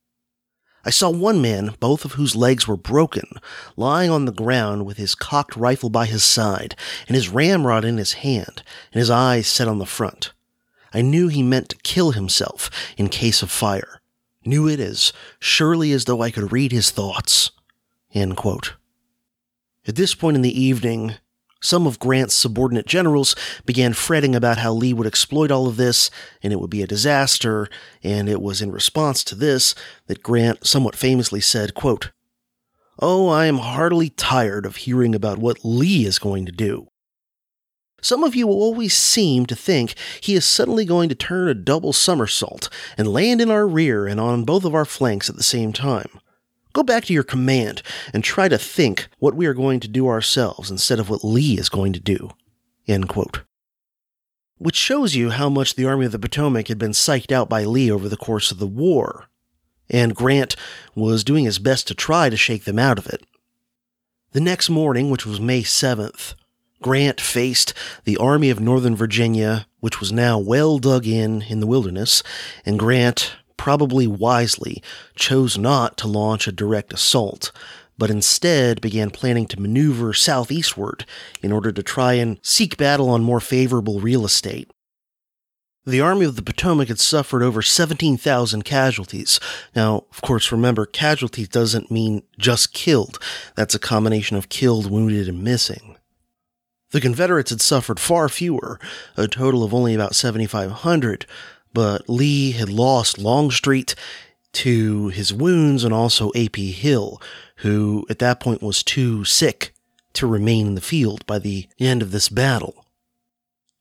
I saw one man, both of whose legs were broken, lying on the ground with his cocked rifle by his side, and his ramrod in his hand, and his eyes set on the front. I knew he meant to kill himself in case of fire. Knew it as surely as though I could read his thoughts." End quote. At this point in the evening, some of Grant's subordinate generals began fretting about how Lee would exploit all of this, and it would be a disaster, and it was in response to this that Grant somewhat famously said, quote, "Oh, I am heartily tired of hearing about what Lee is going to do. Some of you will always seem to think he is suddenly going to turn a double somersault and land in our rear and on both of our flanks at the same time. Go back to your command and try to think what we are going to do ourselves instead of what Lee is going to do." End quote. Which shows you how much the Army of the Potomac had been psyched out by Lee over the course of the war, and Grant was doing his best to try to shake them out of it. The next morning, which was May seventh, Grant faced the Army of Northern Virginia, which was now well dug in in the Wilderness, and Grant, probably wisely, chose not to launch a direct assault, but instead began planning to maneuver southeastward in order to try and seek battle on more favorable real estate. The Army of the Potomac had suffered over seventeen thousand casualties. Now, of course, remember, casualties doesn't mean just killed. That's a combination of killed, wounded, and missing. The Confederates had suffered far fewer, a total of only about seventy-five hundred, but Lee had lost Longstreet to his wounds and also A P Hill, who at that point was too sick to remain in the field by the end of this battle.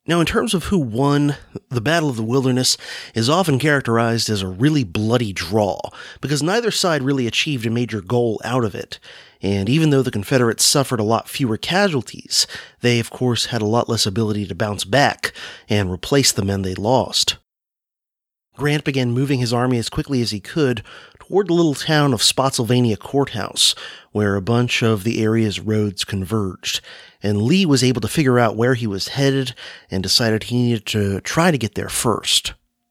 Now, in terms of who won, the Battle of the Wilderness is often characterized as a really bloody draw, because neither side really achieved a major goal out of it. And even though the Confederates suffered a lot fewer casualties, they of course had a lot less ability to bounce back and replace the men they lost. Grant began moving his army as quickly as he could toward the little town of Spotsylvania Courthouse, where a bunch of the area's roads converged, and Lee was able to figure out where he was headed and decided he needed to try to get there first.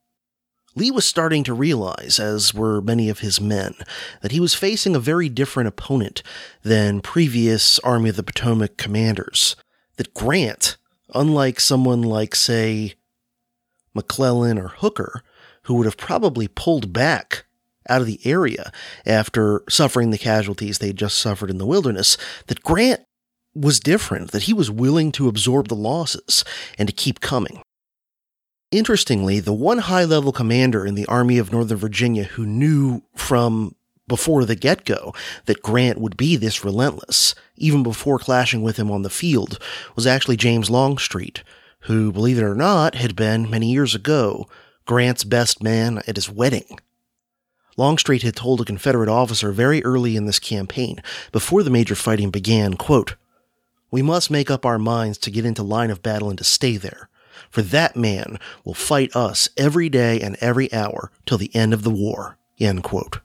Lee was starting to realize, as were many of his men, that he was facing a very different opponent than previous Army of the Potomac commanders. That Grant, unlike someone like, say, McClellan or Hooker, who would have probably pulled back out of the area after suffering the casualties they'd just suffered in the Wilderness, that Grant was different, that he was willing to absorb the losses and to keep coming. Interestingly, the one high-level commander in the Army of Northern Virginia who knew from before the get-go that Grant would be this relentless, even before clashing with him on the field, was actually James Longstreet, who, believe it or not, had been, many years ago, Grant's best man at his wedding. Longstreet had told a Confederate officer very early in this campaign, before the major fighting began, quote, "We must make up our minds to get into line of battle and to stay there, for that man will fight us every day and every hour till the end of the war," end quote.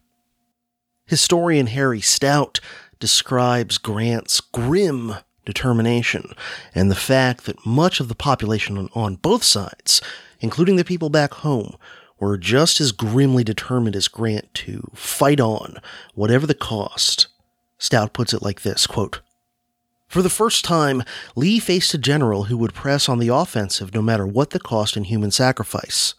Historian Harry Stout describes Grant's grim determination and the fact that much of the population on, on both sides, including the people back home, were just as grimly determined as Grant to fight on, whatever the cost. Stout puts it like this, quote, "For the first time, Lee faced a general who would press on the offensive no matter what the cost in human sacrifice.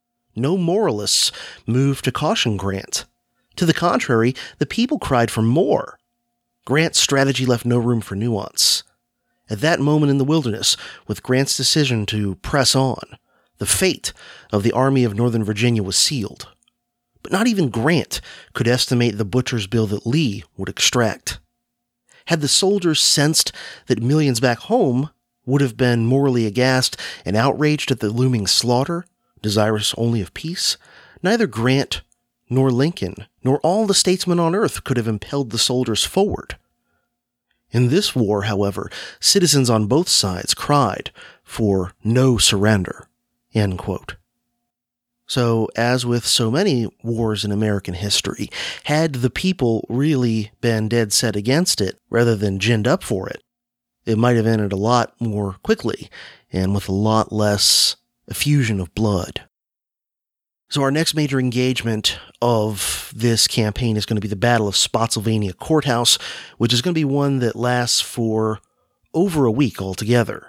No moralists moved to caution Grant. To the contrary, the people cried for more. Grant's strategy left no room for nuance. At that moment in the Wilderness, with Grant's decision to press on, the fate of the Army of Northern Virginia was sealed. But not even Grant could estimate the butcher's bill that Lee would extract. Had the soldiers sensed that millions back home would have been morally aghast and outraged at the looming slaughter, desirous only of peace, neither Grant nor Lincoln nor all the statesmen on earth could have impelled the soldiers forward. In this war, however, citizens on both sides cried for no surrender," end quote. So, as with so many wars in American history, had the people really been dead set against it, rather than ginned up for it, it might have ended a lot more quickly, and with a lot less effusion of blood. So our next major engagement of this campaign is going to be the Battle of Spotsylvania Courthouse, which is going to be one that lasts for over a week altogether.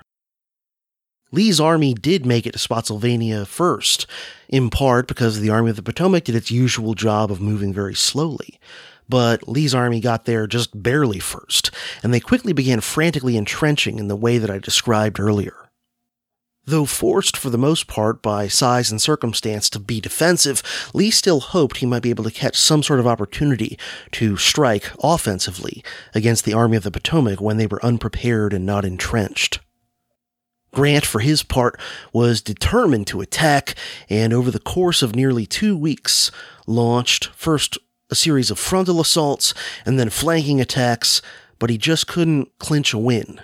Lee's army did make it to Spotsylvania first, in part because the Army of the Potomac did its usual job of moving very slowly. But Lee's army got there just barely first, and they quickly began frantically entrenching in the way that I described earlier. Though forced for the most part by size and circumstance to be defensive, Lee still hoped he might be able to catch some sort of opportunity to strike offensively against the Army of the Potomac when they were unprepared and not entrenched. Grant, for his part, was determined to attack, and over the course of nearly two weeks, launched first a series of frontal assaults and then flanking attacks, but he just couldn't clinch a win.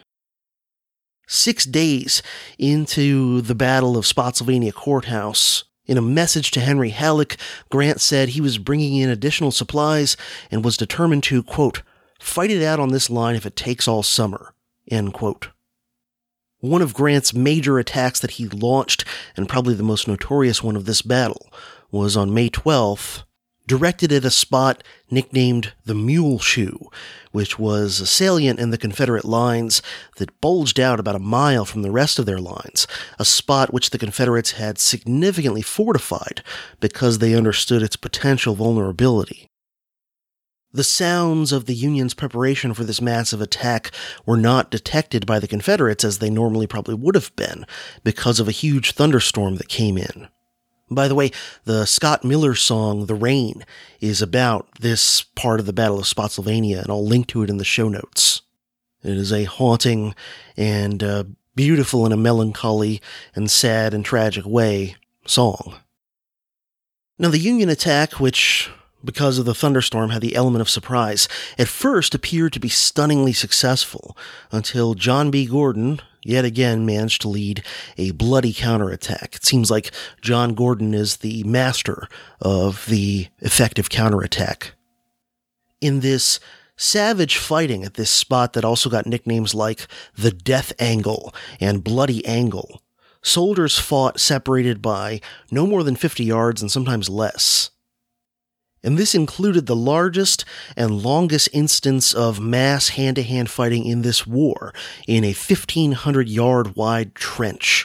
Six days into the Battle of Spotsylvania Courthouse, in a message to Henry Halleck, Grant said he was bringing in additional supplies and was determined to, quote, "fight it out on this line if it takes all summer," end quote. One of Grant's major attacks that he launched, and probably the most notorious one of this battle, was on May twelfth, directed at a spot nicknamed the Mule Shoe, which was a salient in the Confederate lines that bulged out about a mile from the rest of their lines, a spot which the Confederates had significantly fortified because they understood its potential vulnerability. The sounds of the Union's preparation for this massive attack were not detected by the Confederates as they normally probably would have been because of a huge thunderstorm that came in. By the way, the Scott Miller song, The Rain, is about this part of the Battle of Spotsylvania, and I'll link to it in the show notes. It is a haunting and uh, beautiful in a melancholy and sad and tragic way song. Now, the Union attack, which, because of the thunderstorm, had the element of surprise, at first appeared to be stunningly successful, until John B. Gordon, yet again, managed to lead a bloody counterattack. It seems like John Gordon is the master of the effective counterattack. In this savage fighting at this spot that also got nicknames like the Death Angle and Bloody Angle, soldiers fought separated by no more than fifty yards and sometimes less. And this included the largest and longest instance of mass hand-to-hand fighting in this war, in a fifteen hundred yard wide trench.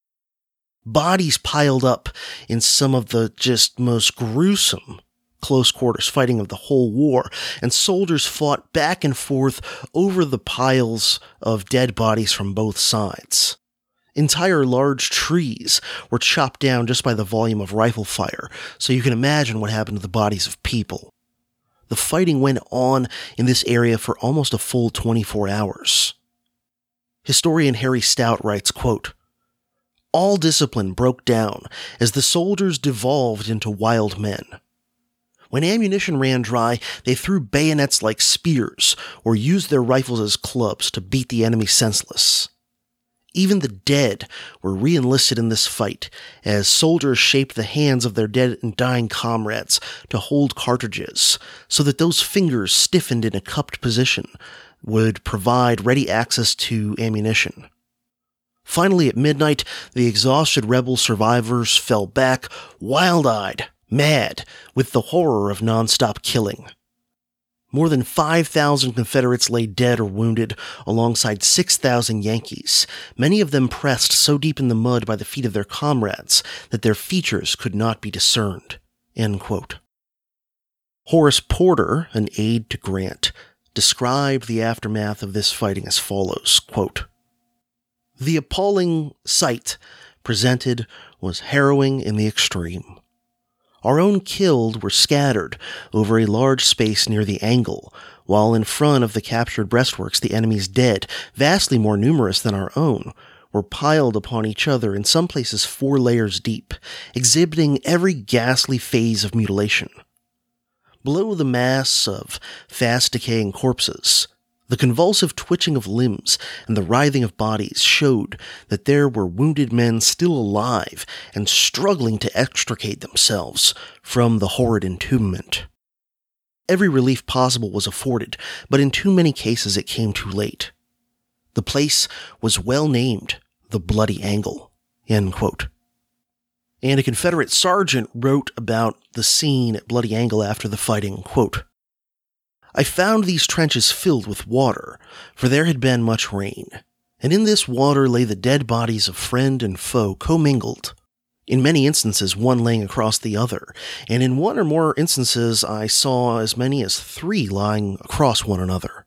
Bodies piled up in some of the just most gruesome close-quarters fighting of the whole war, and soldiers fought back and forth over the piles of dead bodies from both sides. Entire large trees were chopped down just by the volume of rifle fire, so you can imagine what happened to the bodies of people. The fighting went on in this area for almost a full twenty-four hours. Historian Harry Stout writes, quote, "All discipline broke down as the soldiers devolved into wild men. When ammunition ran dry, they threw bayonets like spears or used their rifles as clubs to beat the enemy senseless. Even the dead were re-enlisted in this fight, as soldiers shaped the hands of their dead and dying comrades to hold cartridges, so that those fingers stiffened in a cupped position would provide ready access to ammunition. Finally, at midnight, the exhausted rebel survivors fell back, wild-eyed, mad, with the horror of non-stop killing. More than five thousand Confederates lay dead or wounded, alongside six thousand Yankees, many of them pressed so deep in the mud by the feet of their comrades that their features could not be discerned." End quote. Horace Porter, an aide to Grant, described the aftermath of this fighting as follows, quote, "The appalling sight presented was harrowing in the extreme. Our own killed were scattered over a large space near the angle, while in front of the captured breastworks the enemy's dead, vastly more numerous than our own, were piled upon each other, in some places four layers deep, exhibiting every ghastly phase of mutilation. Below the mass of fast-decaying corpses, the convulsive twitching of limbs and the writhing of bodies showed that there were wounded men still alive and struggling to extricate themselves from the horrid entombment. Every relief possible was afforded, but in too many cases it came too late. The place was well named the Bloody Angle." End quote. And a Confederate sergeant wrote about the scene at Bloody Angle after the fighting, quote, "I found these trenches filled with water, for there had been much rain, and in this water lay the dead bodies of friend and foe commingled, in many instances one laying across the other, and in one or more instances I saw as many as three lying across one another.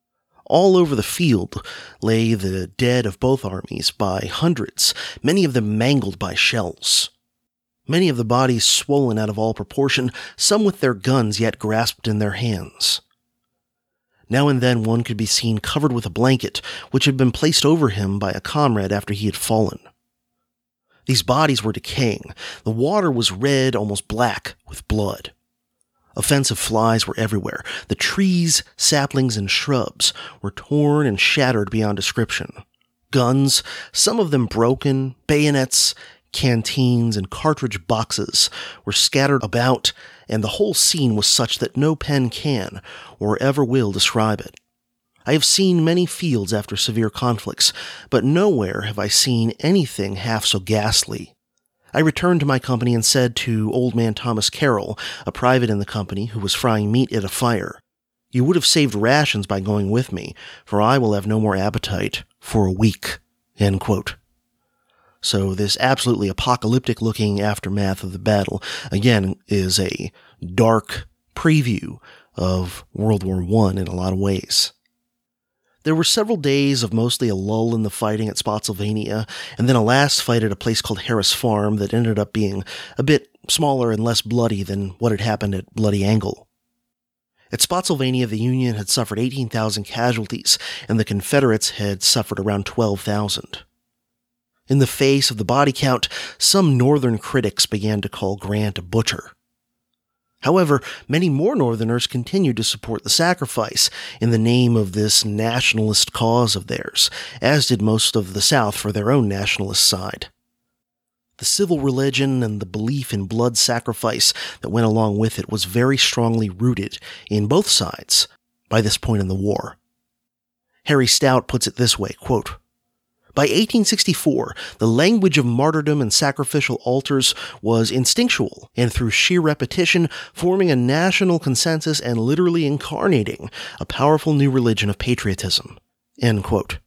All over the field lay the dead of both armies by hundreds, many of them mangled by shells. Many of the bodies swollen out of all proportion, some with their guns yet grasped in their hands. Now and then one could be seen covered with a blanket, which had been placed over him by a comrade after he had fallen. These bodies were decaying. The water was red, almost black, with blood. Offensive flies were everywhere. The trees, saplings, and shrubs were torn and shattered beyond description. Guns, some of them broken, bayonets, canteens, and cartridge boxes were scattered about, and the whole scene was such that no pen can, or ever will, describe it. I have seen many fields after severe conflicts, but nowhere have I seen anything half so ghastly. I returned to my company and said to old man Thomas Carroll, a private in the company who was frying meat at a fire, 'You would have saved rations by going with me, for I will have no more appetite for a week.'" End quote. So this absolutely apocalyptic-looking aftermath of the battle, again, is a dark preview of World War One in a lot of ways. There were several days of mostly a lull in the fighting at Spotsylvania, and then a last fight at a place called Harris Farm that ended up being a bit smaller and less bloody than what had happened at Bloody Angle. At Spotsylvania, the Union had suffered eighteen thousand casualties, and the Confederates had suffered around twelve thousand. In the face of the body count, some Northern critics began to call Grant a butcher. However, many more Northerners continued to support the sacrifice in the name of this nationalist cause of theirs, as did most of the South for their own nationalist side. The civil religion and the belief in blood sacrifice that went along with it was very strongly rooted in both sides by this point in the war. Harry Stout puts it this way, quote, "By eighteen sixty-four, the language of martyrdom and sacrificial altars was instinctual, and through sheer repetition, forming a national consensus and literally incarnating a powerful new religion of patriotism." End quote.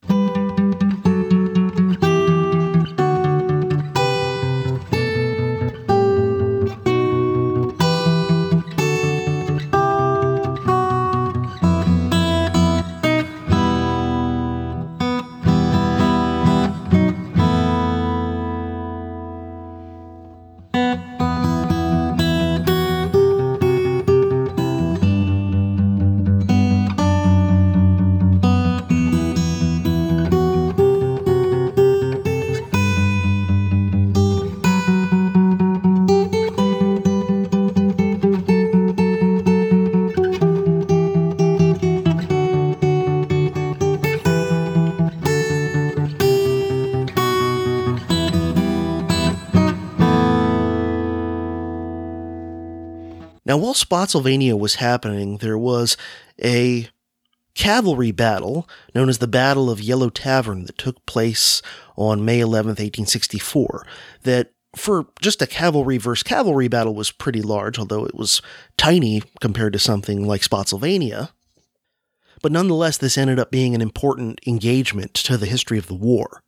Now, while Spotsylvania was happening, there was a cavalry battle known as the Battle of Yellow Tavern that took place on May eleventh, eighteen sixty-four, that for just a cavalry versus cavalry battle was pretty large, although it was tiny compared to something like Spotsylvania. But nonetheless, this ended up being an important engagement to the history of the war.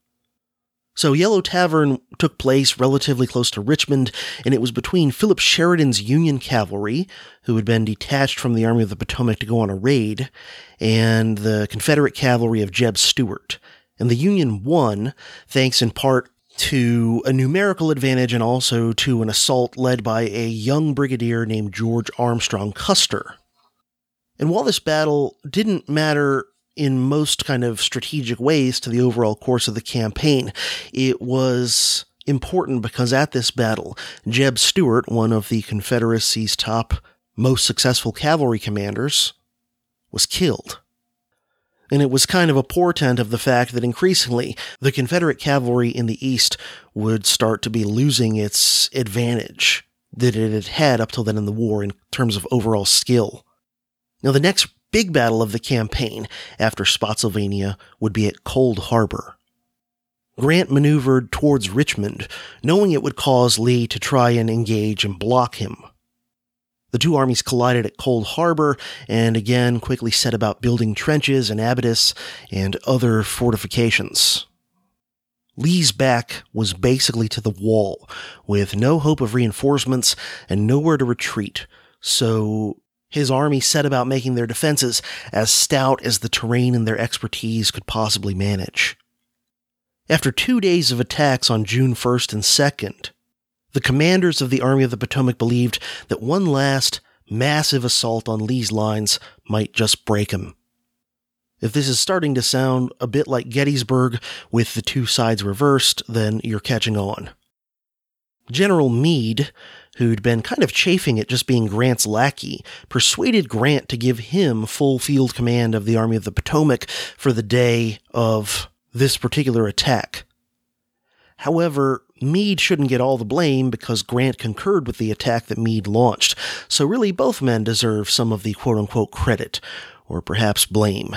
So Yellow Tavern took place relatively close to Richmond, and it was between Philip Sheridan's Union cavalry, who had been detached from the Army of the Potomac to go on a raid, and the Confederate cavalry of Jeb Stuart. And the Union won, thanks in part to a numerical advantage and also to an assault led by a young brigadier named George Armstrong Custer. And while this battle didn't matter in most kind of strategic ways to the overall course of the campaign, it was important because at this battle, Jeb Stuart, one of the Confederacy's top most successful cavalry commanders, was killed. And it was kind of a portent of the fact that increasingly the Confederate cavalry in the East would start to be losing its advantage that it had had up till then in the war in terms of overall skill. Now, the next big battle of the campaign after Spotsylvania would be at Cold Harbor. Grant maneuvered towards Richmond, knowing it would cause Lee to try and engage and block him. The two armies collided at Cold Harbor and again quickly set about building trenches and abatis and other fortifications. Lee's back was basically to the wall, with no hope of reinforcements and nowhere to retreat, so his army set about making their defenses as stout as the terrain and their expertise could possibly manage. After two days of attacks on June first and second, the commanders of the Army of the Potomac believed that one last massive assault on Lee's lines might just break him. If this is starting to sound a bit like Gettysburg with the two sides reversed, then you're catching on. General Meade, who'd been kind of chafing at just being Grant's lackey, persuaded Grant to give him full field command of the Army of the Potomac for the day of this particular attack. However, Meade shouldn't get all the blame because Grant concurred with the attack that Meade launched, so really both men deserve some of the quote-unquote credit, or perhaps blame.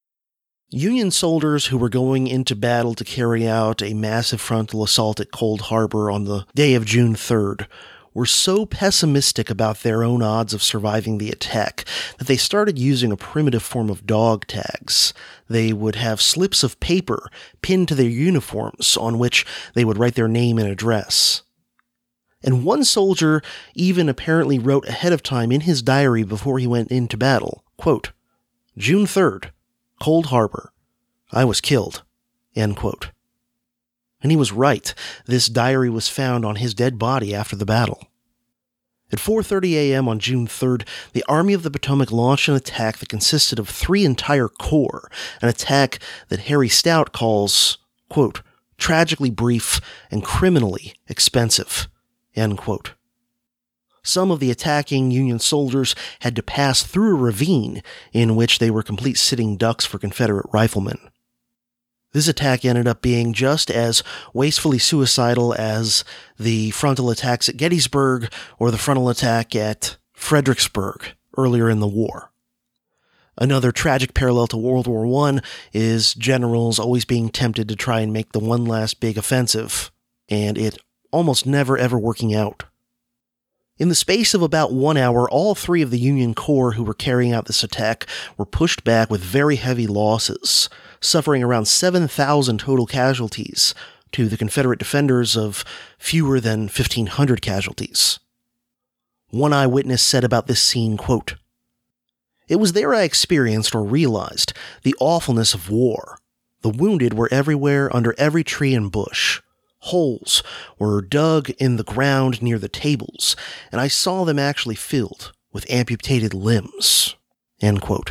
Union soldiers who were going into battle to carry out a massive frontal assault at Cold Harbor on the day of June third were so pessimistic about their own odds of surviving the attack that they started using a primitive form of dog tags. They would have slips of paper pinned to their uniforms on which they would write their name and address. And one soldier even apparently wrote ahead of time in his diary before he went into battle, quote, "June third, Cold Harbor. I was killed." End quote. And he was right. This diary was found on his dead body after the battle. At four thirty a.m. on June third, the Army of the Potomac launched an attack that consisted of three entire corps, an attack that Harry Stout calls, quote, tragically brief, and criminally expensive." End quote. Some of the attacking Union soldiers had to pass through a ravine in which they were complete sitting ducks for Confederate riflemen. This attack ended up being just as wastefully suicidal as the frontal attacks at Gettysburg or the frontal attack at Fredericksburg earlier in the war. Another tragic parallel to World War One is generals always being tempted to try and make the one last big offensive, and it almost never ever working out. In the space of about one hour, all three of the Union Corps who were carrying out this attack were pushed back with very heavy losses, suffering around seven thousand total casualties to the Confederate defenders of fewer than fifteen hundred casualties. One eyewitness said about this scene, quote, "It was there I experienced or realized the awfulness of war. The wounded were everywhere under every tree and bush. Holes were dug in the ground near the tables, and I saw them actually filled with amputated limbs." End quote.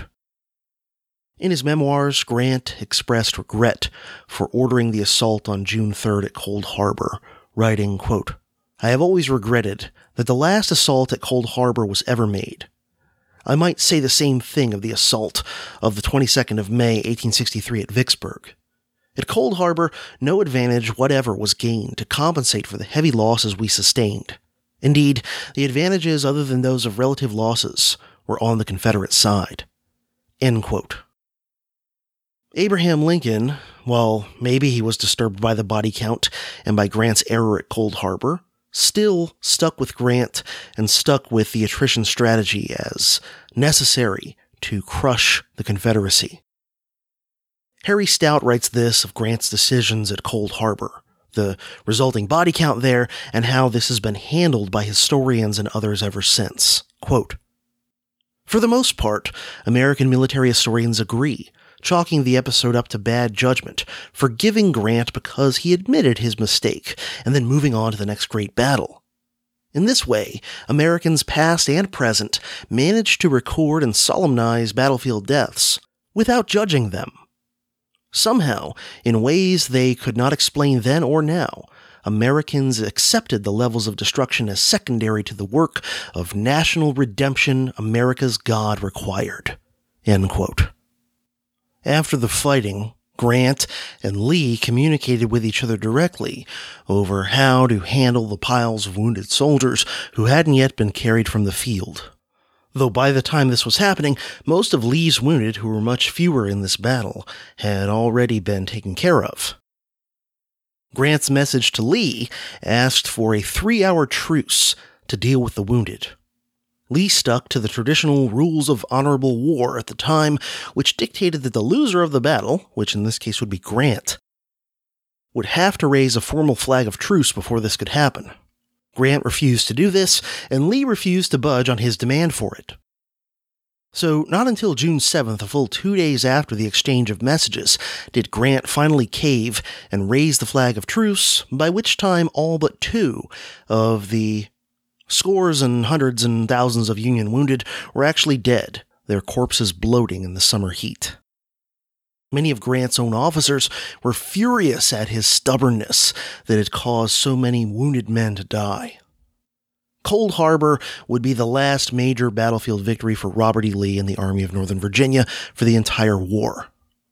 In his memoirs, Grant expressed regret for ordering the assault on June third at Cold Harbor, writing, quote, "I have always regretted that the last assault at Cold Harbor was ever made. I might say the same thing of the assault of the twenty-second of May, eighteen sixty-three at Vicksburg. At Cold Harbor, no advantage whatever was gained to compensate for the heavy losses we sustained. Indeed, the advantages other than those of relative losses were on the Confederate side." End quote. Abraham Lincoln, while maybe he was disturbed by the body count and by Grant's error at Cold Harbor, still stuck with Grant and stuck with the attrition strategy as necessary to crush the Confederacy. Harry Stout writes this of Grant's decisions at Cold Harbor, the resulting body count there, and how this has been handled by historians and others ever since. Quote, "For the most part, American military historians agree, chalking the episode up to bad judgment, forgiving Grant because he admitted his mistake, and then moving on to the next great battle. In this way, Americans past and present managed to record and solemnize battlefield deaths without judging them. Somehow, in ways they could not explain then or now, Americans accepted the levels of destruction as secondary to the work of national redemption America's God required." End quote. After the fighting, Grant and Lee communicated with each other directly over how to handle the piles of wounded soldiers who hadn't yet been carried from the field. Though by the time this was happening, most of Lee's wounded, who were much fewer in this battle, had already been taken care of. Grant's message to Lee asked for a three-hour truce to deal with the wounded. Lee stuck to the traditional rules of honorable war at the time, which dictated that the loser of the battle, which in this case would be Grant, would have to raise a formal flag of truce before this could happen. Grant refused to do this, and Lee refused to budge on his demand for it. So not until June seventh, a full two days after the exchange of messages, did Grant finally cave and raise the flag of truce, by which time all but two of the scores and hundreds and thousands of Union wounded were actually dead, their corpses bloating in the summer heat. Many of Grant's own officers were furious at his stubbornness that had caused so many wounded men to die. Cold Harbor would be the last major battlefield victory for Robert E. Lee and the Army of Northern Virginia for the entire war.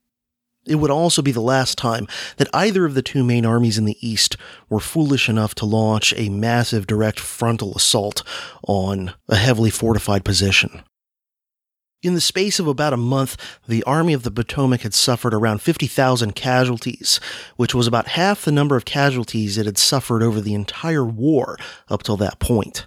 It would also be the last time that either of the two main armies in the East were foolish enough to launch a massive direct frontal assault on a heavily fortified position. In the space of about a month, the Army of the Potomac had suffered around fifty thousand casualties, which was about half the number of casualties it had suffered over the entire war up till that point.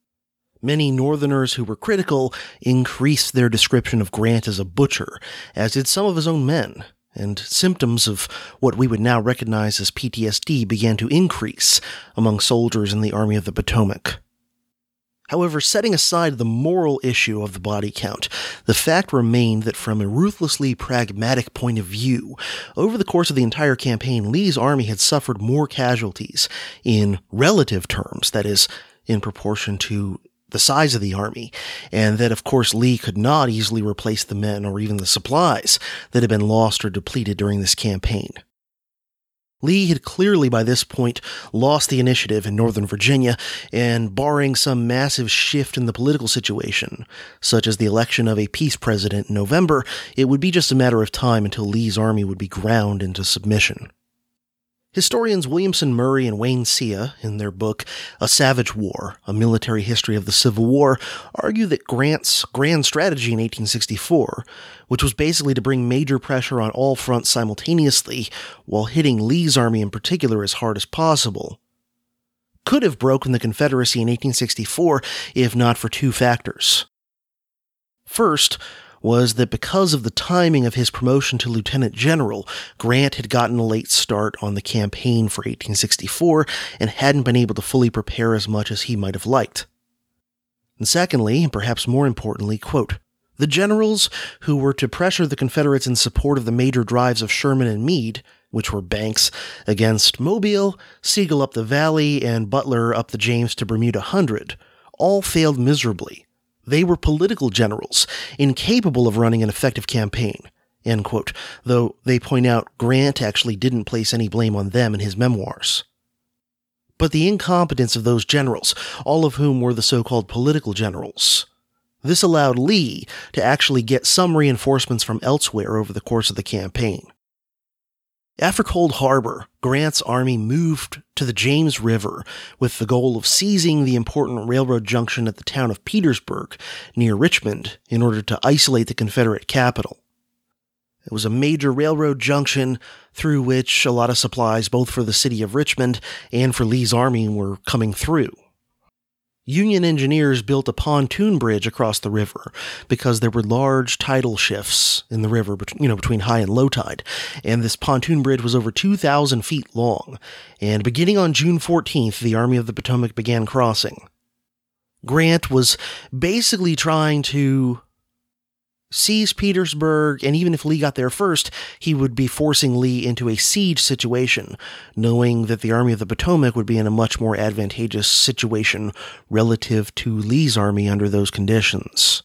Many Northerners who were critical increased their description of Grant as a butcher, as did some of his own men, and symptoms of what we would now recognize as P T S D began to increase among soldiers in the Army of the Potomac. However, setting aside the moral issue of the body count, the fact remained that from a ruthlessly pragmatic point of view, over the course of the entire campaign, Lee's army had suffered more casualties in relative terms, that is, in proportion to the size of the army, and that, of course, Lee could not easily replace the men or even the supplies that had been lost or depleted during this campaign. Lee had clearly by this point lost the initiative in Northern Virginia, and barring some massive shift in the political situation, such as the election of a peace president in November, it would be just a matter of time until Lee's army would be ground into submission. Historians Williamson Murray and Wayne Sia, in their book A Savage War, A Military History of the Civil War, argue that Grant's grand strategy in eighteen sixty-four, which was basically to bring major pressure on all fronts simultaneously while hitting Lee's army in particular as hard as possible, could have broken the Confederacy in eighteen sixty-four if not for two factors. First was that because of the timing of his promotion to lieutenant general, Grant had gotten a late start on the campaign for eighteen sixty-four and hadn't been able to fully prepare as much as he might have liked. And secondly, and perhaps more importantly, quote, the generals who were to pressure the Confederates in support of the major drives of Sherman and Meade, which were Banks against Mobile, Sigel up the Valley, and Butler up the James to Bermuda Hundred, all failed miserably. They were political generals, incapable of running an effective campaign, end quote, though they point out Grant actually didn't place any blame on them in his memoirs. But the incompetence of those generals, all of whom were the so-called political generals, this allowed Lee to actually get some reinforcements from elsewhere over the course of the campaign. After Cold Harbor, Grant's army moved to the James River with the goal of seizing the important railroad junction at the town of Petersburg near Richmond in order to isolate the Confederate capital. It was a major railroad junction through which a lot of supplies both for the city of Richmond and for Lee's army were coming through. Union engineers built a pontoon bridge across the river because there were large tidal shifts in the river, you know, between high and low tide, and this pontoon bridge was over two thousand feet long, and beginning on June fourteenth, the Army of the Potomac began crossing. Grant was basically trying to seize Petersburg, and even if Lee got there first, he would be forcing Lee into a siege situation, knowing that the Army of the Potomac would be in a much more advantageous situation relative to Lee's army under those conditions.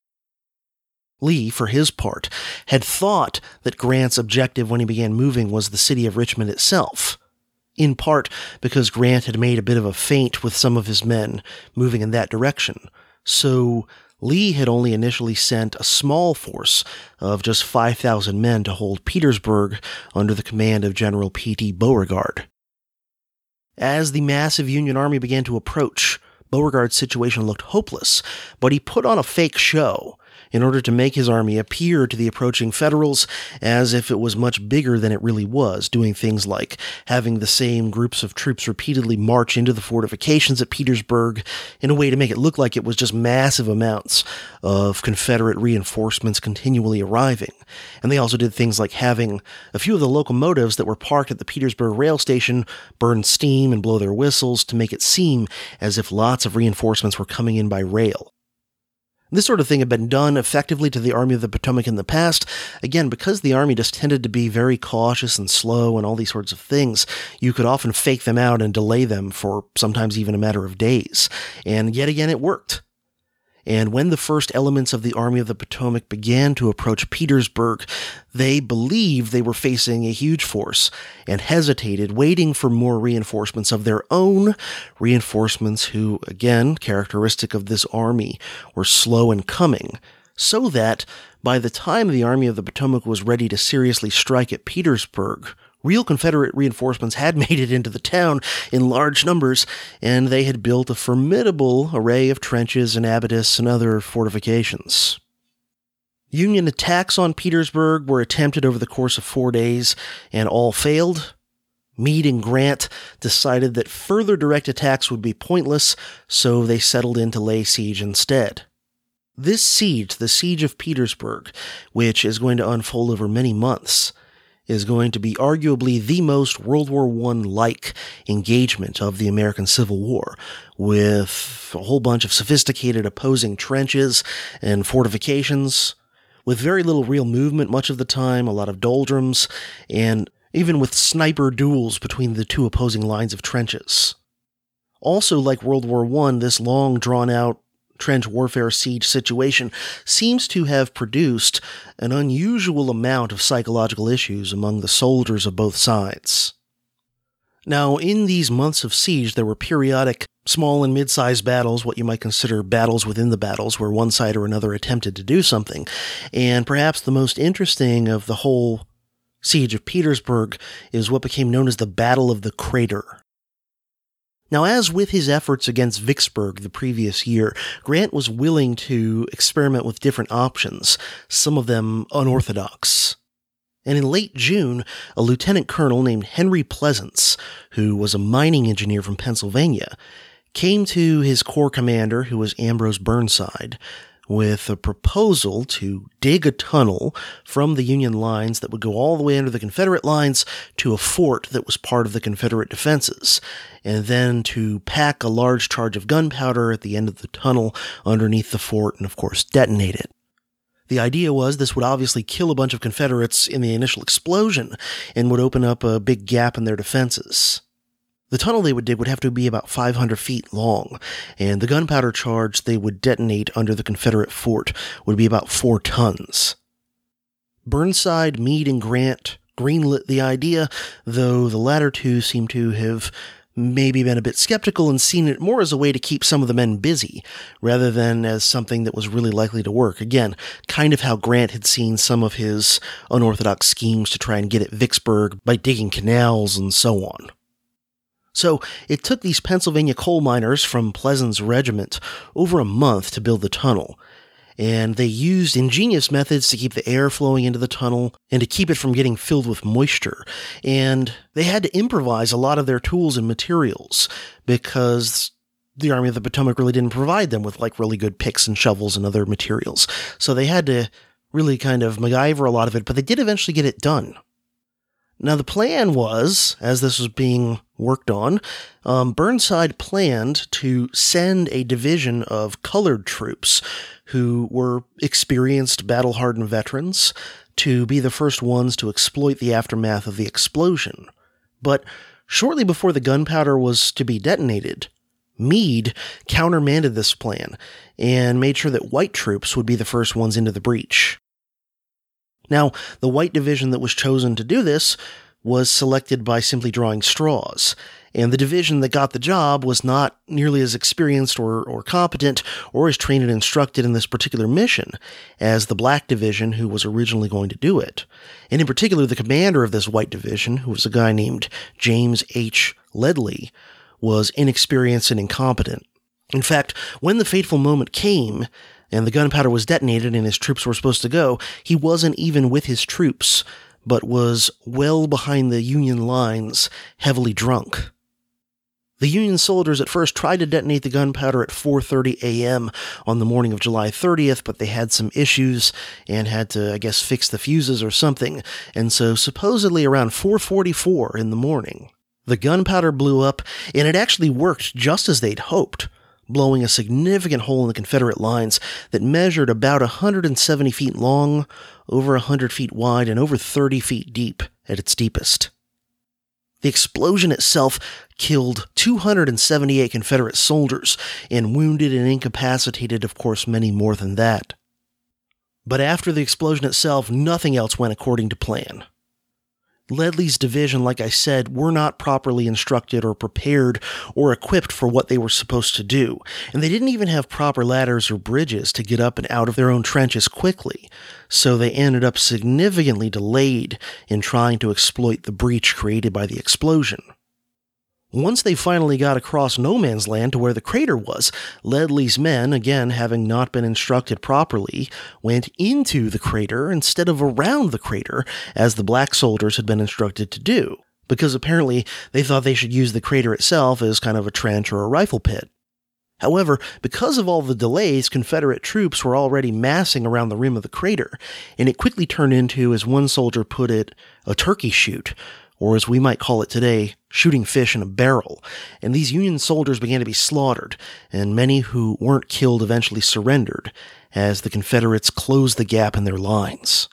Lee, for his part, had thought that Grant's objective when he began moving was the city of Richmond itself, in part because Grant had made a bit of a feint with some of his men moving in that direction, so Lee had only initially sent a small force of just five thousand men to hold Petersburg under the command of General P T Beauregard. As the massive Union army began to approach, Beauregard's situation looked hopeless, but he put on a fake show in order to make his army appear to the approaching Federals as if it was much bigger than it really was, doing things like having the same groups of troops repeatedly march into the fortifications at Petersburg in a way to make it look like it was just massive amounts of Confederate reinforcements continually arriving. And they also did things like having a few of the locomotives that were parked at the Petersburg rail station burn steam and blow their whistles to make it seem as if lots of reinforcements were coming in by rail. This sort of thing had been done effectively to the Army of the Potomac in the past. Again, because the Army just tended to be very cautious and slow and all these sorts of things, you could often fake them out and delay them for sometimes even a matter of days. And yet again, it worked. And when the first elements of the Army of the Potomac began to approach Petersburg, they believed they were facing a huge force and hesitated, waiting for more reinforcements of their own, reinforcements who, again, characteristic of this army, were slow in coming, so that by the time the Army of the Potomac was ready to seriously strike at Petersburg, real Confederate reinforcements had made it into the town in large numbers, and they had built a formidable array of trenches and abatis and other fortifications. Union attacks on Petersburg were attempted over the course of four days, and all failed. Meade and Grant decided that further direct attacks would be pointless, so they settled in to lay siege instead. This siege, the Siege of Petersburg, which is going to unfold over many months, is going to be arguably the most World War One-like engagement of the American Civil War, with a whole bunch of sophisticated opposing trenches and fortifications, with very little real movement much of the time, a lot of doldrums, and even with sniper duels between the two opposing lines of trenches. Also, like World War One, this long, drawn-out trench warfare siege situation seems to have produced an unusual amount of psychological issues among the soldiers of both sides. Now, in these months of siege, there were periodic small and mid-sized battles, what you might consider battles within the battles, where one side or another attempted to do something. And perhaps the most interesting of the whole siege of Petersburg is what became known as the Battle of the Crater. Now, as with his efforts against Vicksburg the previous year, Grant was willing to experiment with different options, some of them unorthodox. And in late June, a lieutenant colonel named Henry Pleasants, who was a mining engineer from Pennsylvania, came to his corps commander, who was Ambrose Burnside, with a proposal to dig a tunnel from the Union lines that would go all the way under the Confederate lines to a fort that was part of the Confederate defenses, and then to pack a large charge of gunpowder at the end of the tunnel underneath the fort and, of course, detonate it. The idea was this would obviously kill a bunch of Confederates in the initial explosion and would open up a big gap in their defenses. The tunnel they would dig would have to be about five hundred feet long, and the gunpowder charge they would detonate under the Confederate fort would be about four tons. Burnside, Meade, and Grant greenlit the idea, though the latter two seem to have maybe been a bit skeptical and seen it more as a way to keep some of the men busy, rather than as something that was really likely to work. Again, kind of how Grant had seen some of his unorthodox schemes to try and get at Vicksburg by digging canals and so on. So it took these Pennsylvania coal miners from Pleasant's regiment over a month to build the tunnel, and they used ingenious methods to keep the air flowing into the tunnel and to keep it from getting filled with moisture. And they had to improvise a lot of their tools and materials because the Army of the Potomac really didn't provide them with like really good picks and shovels and other materials. So they had to really kind of MacGyver a lot of it, but they did eventually get it done. Now, the plan was, as this was being worked on, um, Burnside planned to send a division of colored troops who were experienced battle-hardened veterans to be the first ones to exploit the aftermath of the explosion. But shortly before the gunpowder was to be detonated, Meade countermanded this plan and made sure that white troops would be the first ones into the breach. Now, the white division that was chosen to do this was selected by simply drawing straws, and the division that got the job was not nearly as experienced or, or competent or as trained and instructed in this particular mission as the black division who was originally going to do it. And in particular, the commander of this white division, who was a guy named James H. Ledlie, was inexperienced and incompetent. In fact, when the fateful moment came, and the gunpowder was detonated and his troops were supposed to go, he wasn't even with his troops, but was well behind the Union lines, heavily drunk. The Union soldiers at first tried to detonate the gunpowder at four thirty a.m. on the morning of July thirtieth, but they had some issues and had to, I guess, fix the fuses or something, and so supposedly around four forty-four in the morning, the gunpowder blew up, and it actually worked just as they'd hoped, blowing a significant hole in the Confederate lines that measured about one hundred seventy feet long, over one hundred feet wide, and over thirty feet deep at its deepest. The explosion itself killed two hundred seventy-eight Confederate soldiers and wounded and incapacitated, of course, many more than that. But after the explosion itself, nothing else went according to plan. Ledlie's division, like I said, were not properly instructed or prepared or equipped for what they were supposed to do, and they didn't even have proper ladders or bridges to get up and out of their own trenches quickly, so they ended up significantly delayed in trying to exploit the breach created by the explosion. Once they finally got across no man's land to where the crater was, Ledlie's men, again having not been instructed properly, went into the crater instead of around the crater, as the black soldiers had been instructed to do, because apparently they thought they should use the crater itself as kind of a trench or a rifle pit. However, because of all the delays, Confederate troops were already massing around the rim of the crater, and it quickly turned into, as one soldier put it, a turkey shoot, or as we might call it today, shooting fish in a barrel, and these Union soldiers began to be slaughtered, and many who weren't killed eventually surrendered, as the Confederates closed the gap in their lines.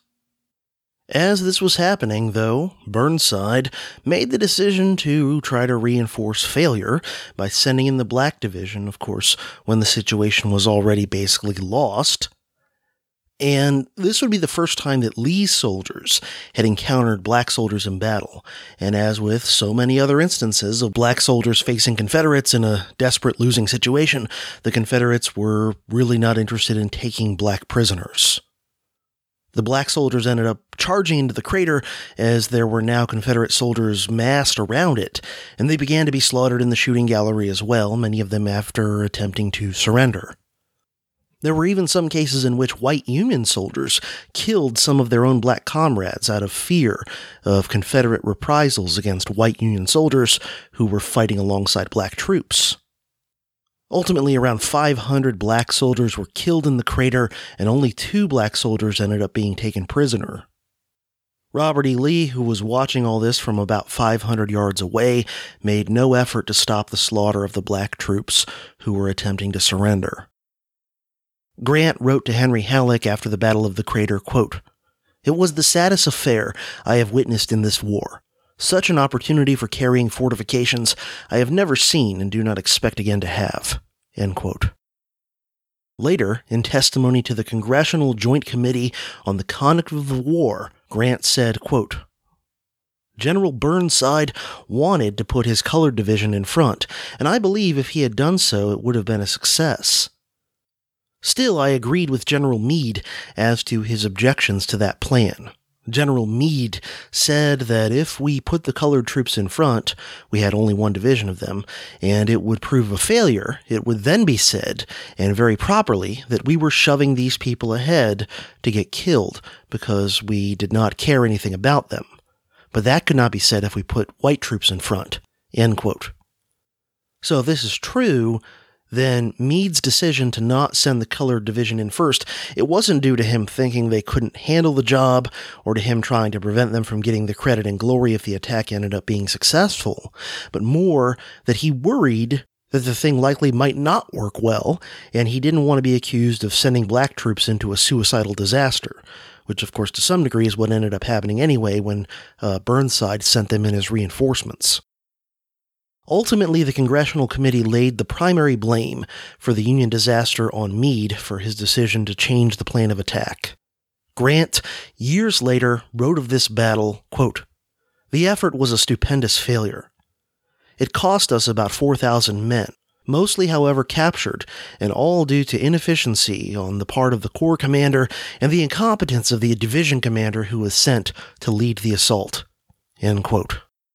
As this was happening, though, Burnside made the decision to try to reinforce failure by sending in the Black Division, of course, when the situation was already basically lost. And this would be the first time that Lee's soldiers had encountered black soldiers in battle. And as with so many other instances of black soldiers facing Confederates in a desperate losing situation, the Confederates were really not interested in taking black prisoners. The black soldiers ended up charging into the crater as there were now Confederate soldiers massed around it, and they began to be slaughtered in the shooting gallery as well, many of them after attempting to surrender. There were even some cases in which white Union soldiers killed some of their own black comrades out of fear of Confederate reprisals against white Union soldiers who were fighting alongside black troops. Ultimately, around five hundred black soldiers were killed in the crater, and only two black soldiers ended up being taken prisoner. Robert E. Lee, who was watching all this from about five hundred yards away, made no effort to stop the slaughter of the black troops who were attempting to surrender. Grant wrote to Henry Halleck after the Battle of the Crater, quote, "It was the saddest affair I have witnessed in this war. Such an opportunity for carrying fortifications I have never seen and do not expect again to have." End quote. Later, in testimony to the Congressional Joint Committee on the Conduct of the War, Grant said, quote, "General Burnside wanted to put his colored division in front, and I believe if he had done so it would have been a success. Still, I agreed with General Meade as to his objections to that plan. General Meade said that if we put the colored troops in front, we had only one division of them, and it would prove a failure. It would then be said, and very properly, that we were shoving these people ahead to get killed because we did not care anything about them. But that could not be said if we put white troops in front." End quote. So if this is true, then Meade's decision to not send the colored division in first, it wasn't due to him thinking they couldn't handle the job or to him trying to prevent them from getting the credit and glory if the attack ended up being successful, but more that he worried that the thing likely might not work well, and he didn't want to be accused of sending black troops into a suicidal disaster, which of course to some degree is what ended up happening anyway when uh, Burnside sent them in as reinforcements. Ultimately, the Congressional Committee laid the primary blame for the Union disaster on Meade for his decision to change the plan of attack. Grant, years later, wrote of this battle, quote, "The effort was a stupendous failure. It cost us about four thousand men, mostly, however, captured, and all due to inefficiency on the part of the Corps commander and the incompetence of the division commander who was sent to lead the assault." End quote.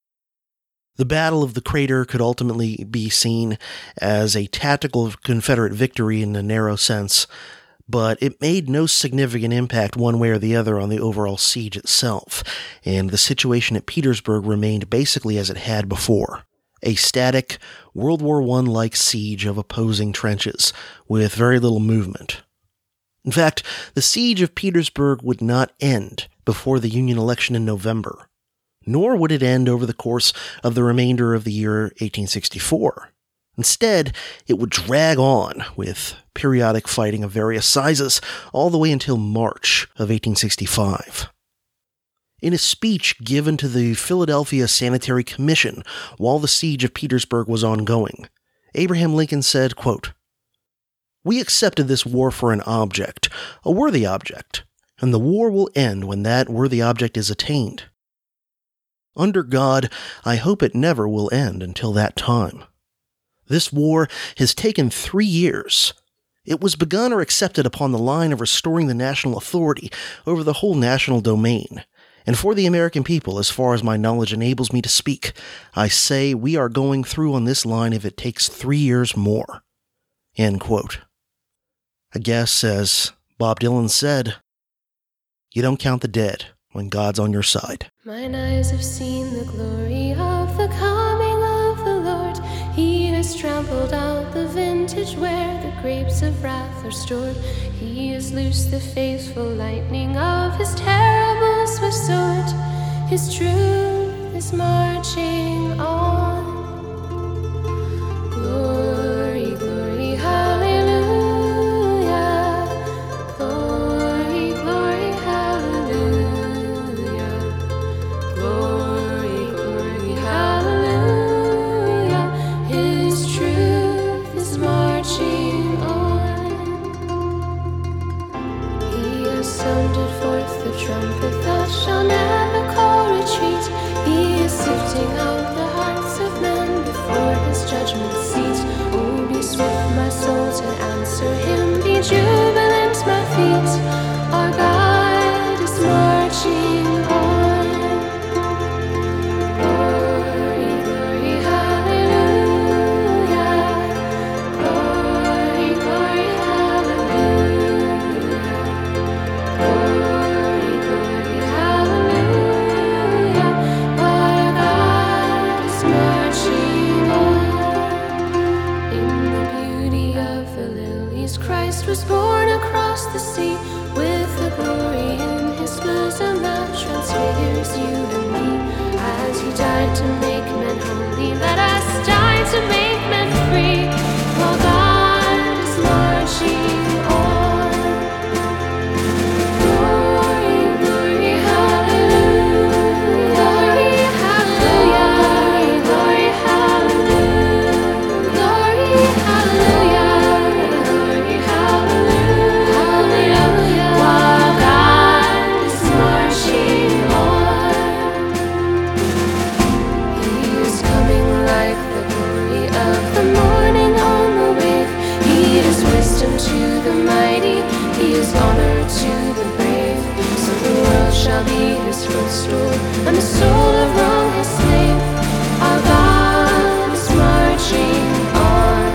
The Battle of the Crater could ultimately be seen as a tactical Confederate victory in a narrow sense, but it made no significant impact one way or the other on the overall siege itself, and the situation at Petersburg remained basically as it had before. A static, World War One-like siege of opposing trenches, with very little movement. In fact, the siege of Petersburg would not end before the Union election in November. Nor would it end over the course of the remainder of the year eighteen sixty-four. Instead, it would drag on with periodic fighting of various sizes all the way until March of eighteen sixty-five. In a speech given to the Philadelphia Sanitary Commission while the siege of Petersburg was ongoing, Abraham Lincoln said, quote, "We accepted this war for an object, a worthy object, and the war will end when that worthy object is attained. Under God, I hope it never will end until that time. This war has taken three years. It was begun or accepted upon the line of restoring the national authority over the whole national domain. And for the American people, as far as my knowledge enables me to speak, I say we are going through on this line if it takes three years more." End quote. I guess, as Bob Dylan said, you don't count the dead when God's on your side. Mine eyes have seen the glory of the coming of the Lord. He has trampled out the vintage where the grapes of wrath are stored. He has loosed the faithful lightning of his terrible swift sword. His truth is marching on. Glory, glory, hallelujah. Glory, glory, hallelujah. Glory, glory, hallelujah. His truth is marching on. He has the sea with the glory in his bosom that transfigures you and me. As he died to make men holy, let us die to make men free. While God is marching on. Glory, glory, hallelujah. Glory, hallelujah. Glory, hallelujah. Glory, hallelujah. Glory, hallelujah. Hallelujah. While God is marching on. He is coming like the glory of the morning on the wave. He is wisdom to the mighty. He is honor to the brave. So the world shall be his footstool, and the soul of wrong his slave. Our God is marching on.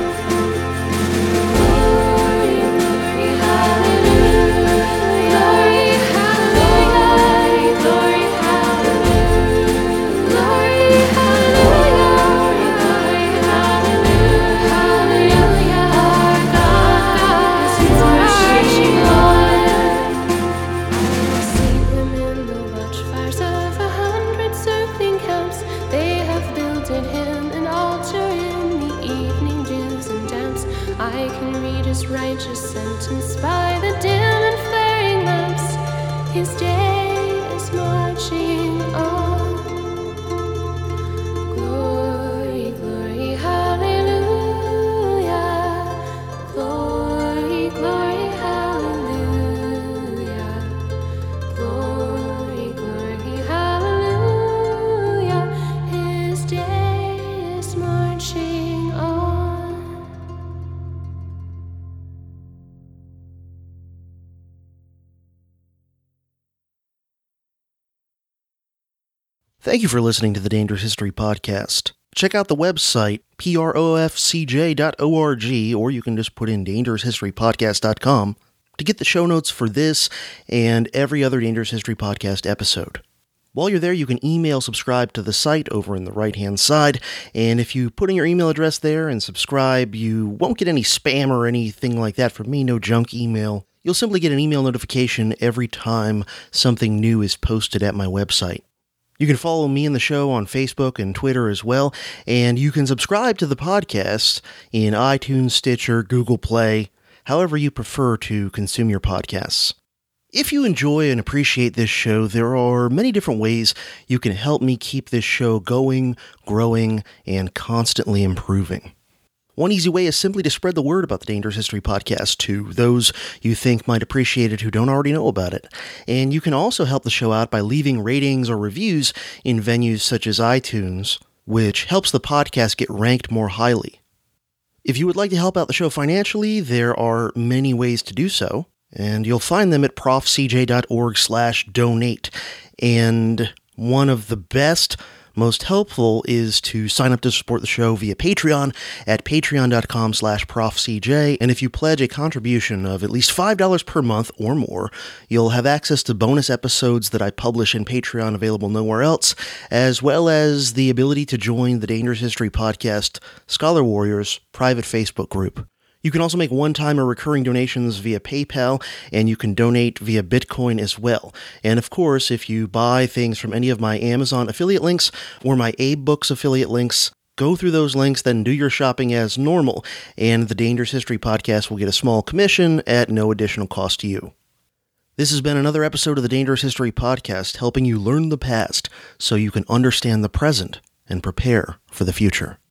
Glory, glory, hallelujah. Glory, hallelujah. Glory, hallelujah. Glory, hallelujah. Glory, hallelujah. Hallelujah. Our God is marching on. I see them in the watchfires of a hundred circling camps. They have builded him an altar in the evening dews and damps. I can read his righteous sentence by the dim and flaring lamps. His day is marching on. Glory, glory, hallelujah. Glory, glory, hallelujah. Glory, glory, hallelujah. His day is marching on. Thank you for listening to the Dangerous History Podcast. Check out the website, profcj dot org, or you can just put in dangerous history podcast dot com to get the show notes for this and every other Dangerous History Podcast episode. While you're there, you can email subscribe to the site over in the right-hand side, and if you put in your email address there and subscribe, you won't get any spam or anything like that from me, no junk email. You'll simply get an email notification every time something new is posted at my website. You can follow me and the show on Facebook and Twitter as well, and you can subscribe to the podcast in iTunes, Stitcher, Google Play, however you prefer to consume your podcasts. If you enjoy and appreciate this show, there are many different ways you can help me keep this show going, growing, and constantly improving. One easy way is simply to spread the word about the Dangerous History Podcast to those you think might appreciate it who don't already know about it. And you can also help the show out by leaving ratings or reviews in venues such as iTunes, which helps the podcast get ranked more highly. If you would like to help out the show financially, there are many ways to do so, and you'll find them at profcj dot org slash donate. And one of the best, most helpful is to sign up to support the show via Patreon at patreon dot com slash profcj. And if you pledge a contribution of at least five dollars per month or more, you'll have access to bonus episodes that I publish in Patreon available nowhere else, as well as the ability to join the Dangerous History Podcast Scholar Warriors private Facebook group. You can also make one-time or recurring donations via PayPal, and you can donate via Bitcoin as well. And of course, if you buy things from any of my Amazon affiliate links or my AbeBooks affiliate links, go through those links, then do your shopping as normal, and the Dangerous History Podcast will get a small commission at no additional cost to you. This has been another episode of the Dangerous History Podcast, helping you learn the past so you can understand the present and prepare for the future.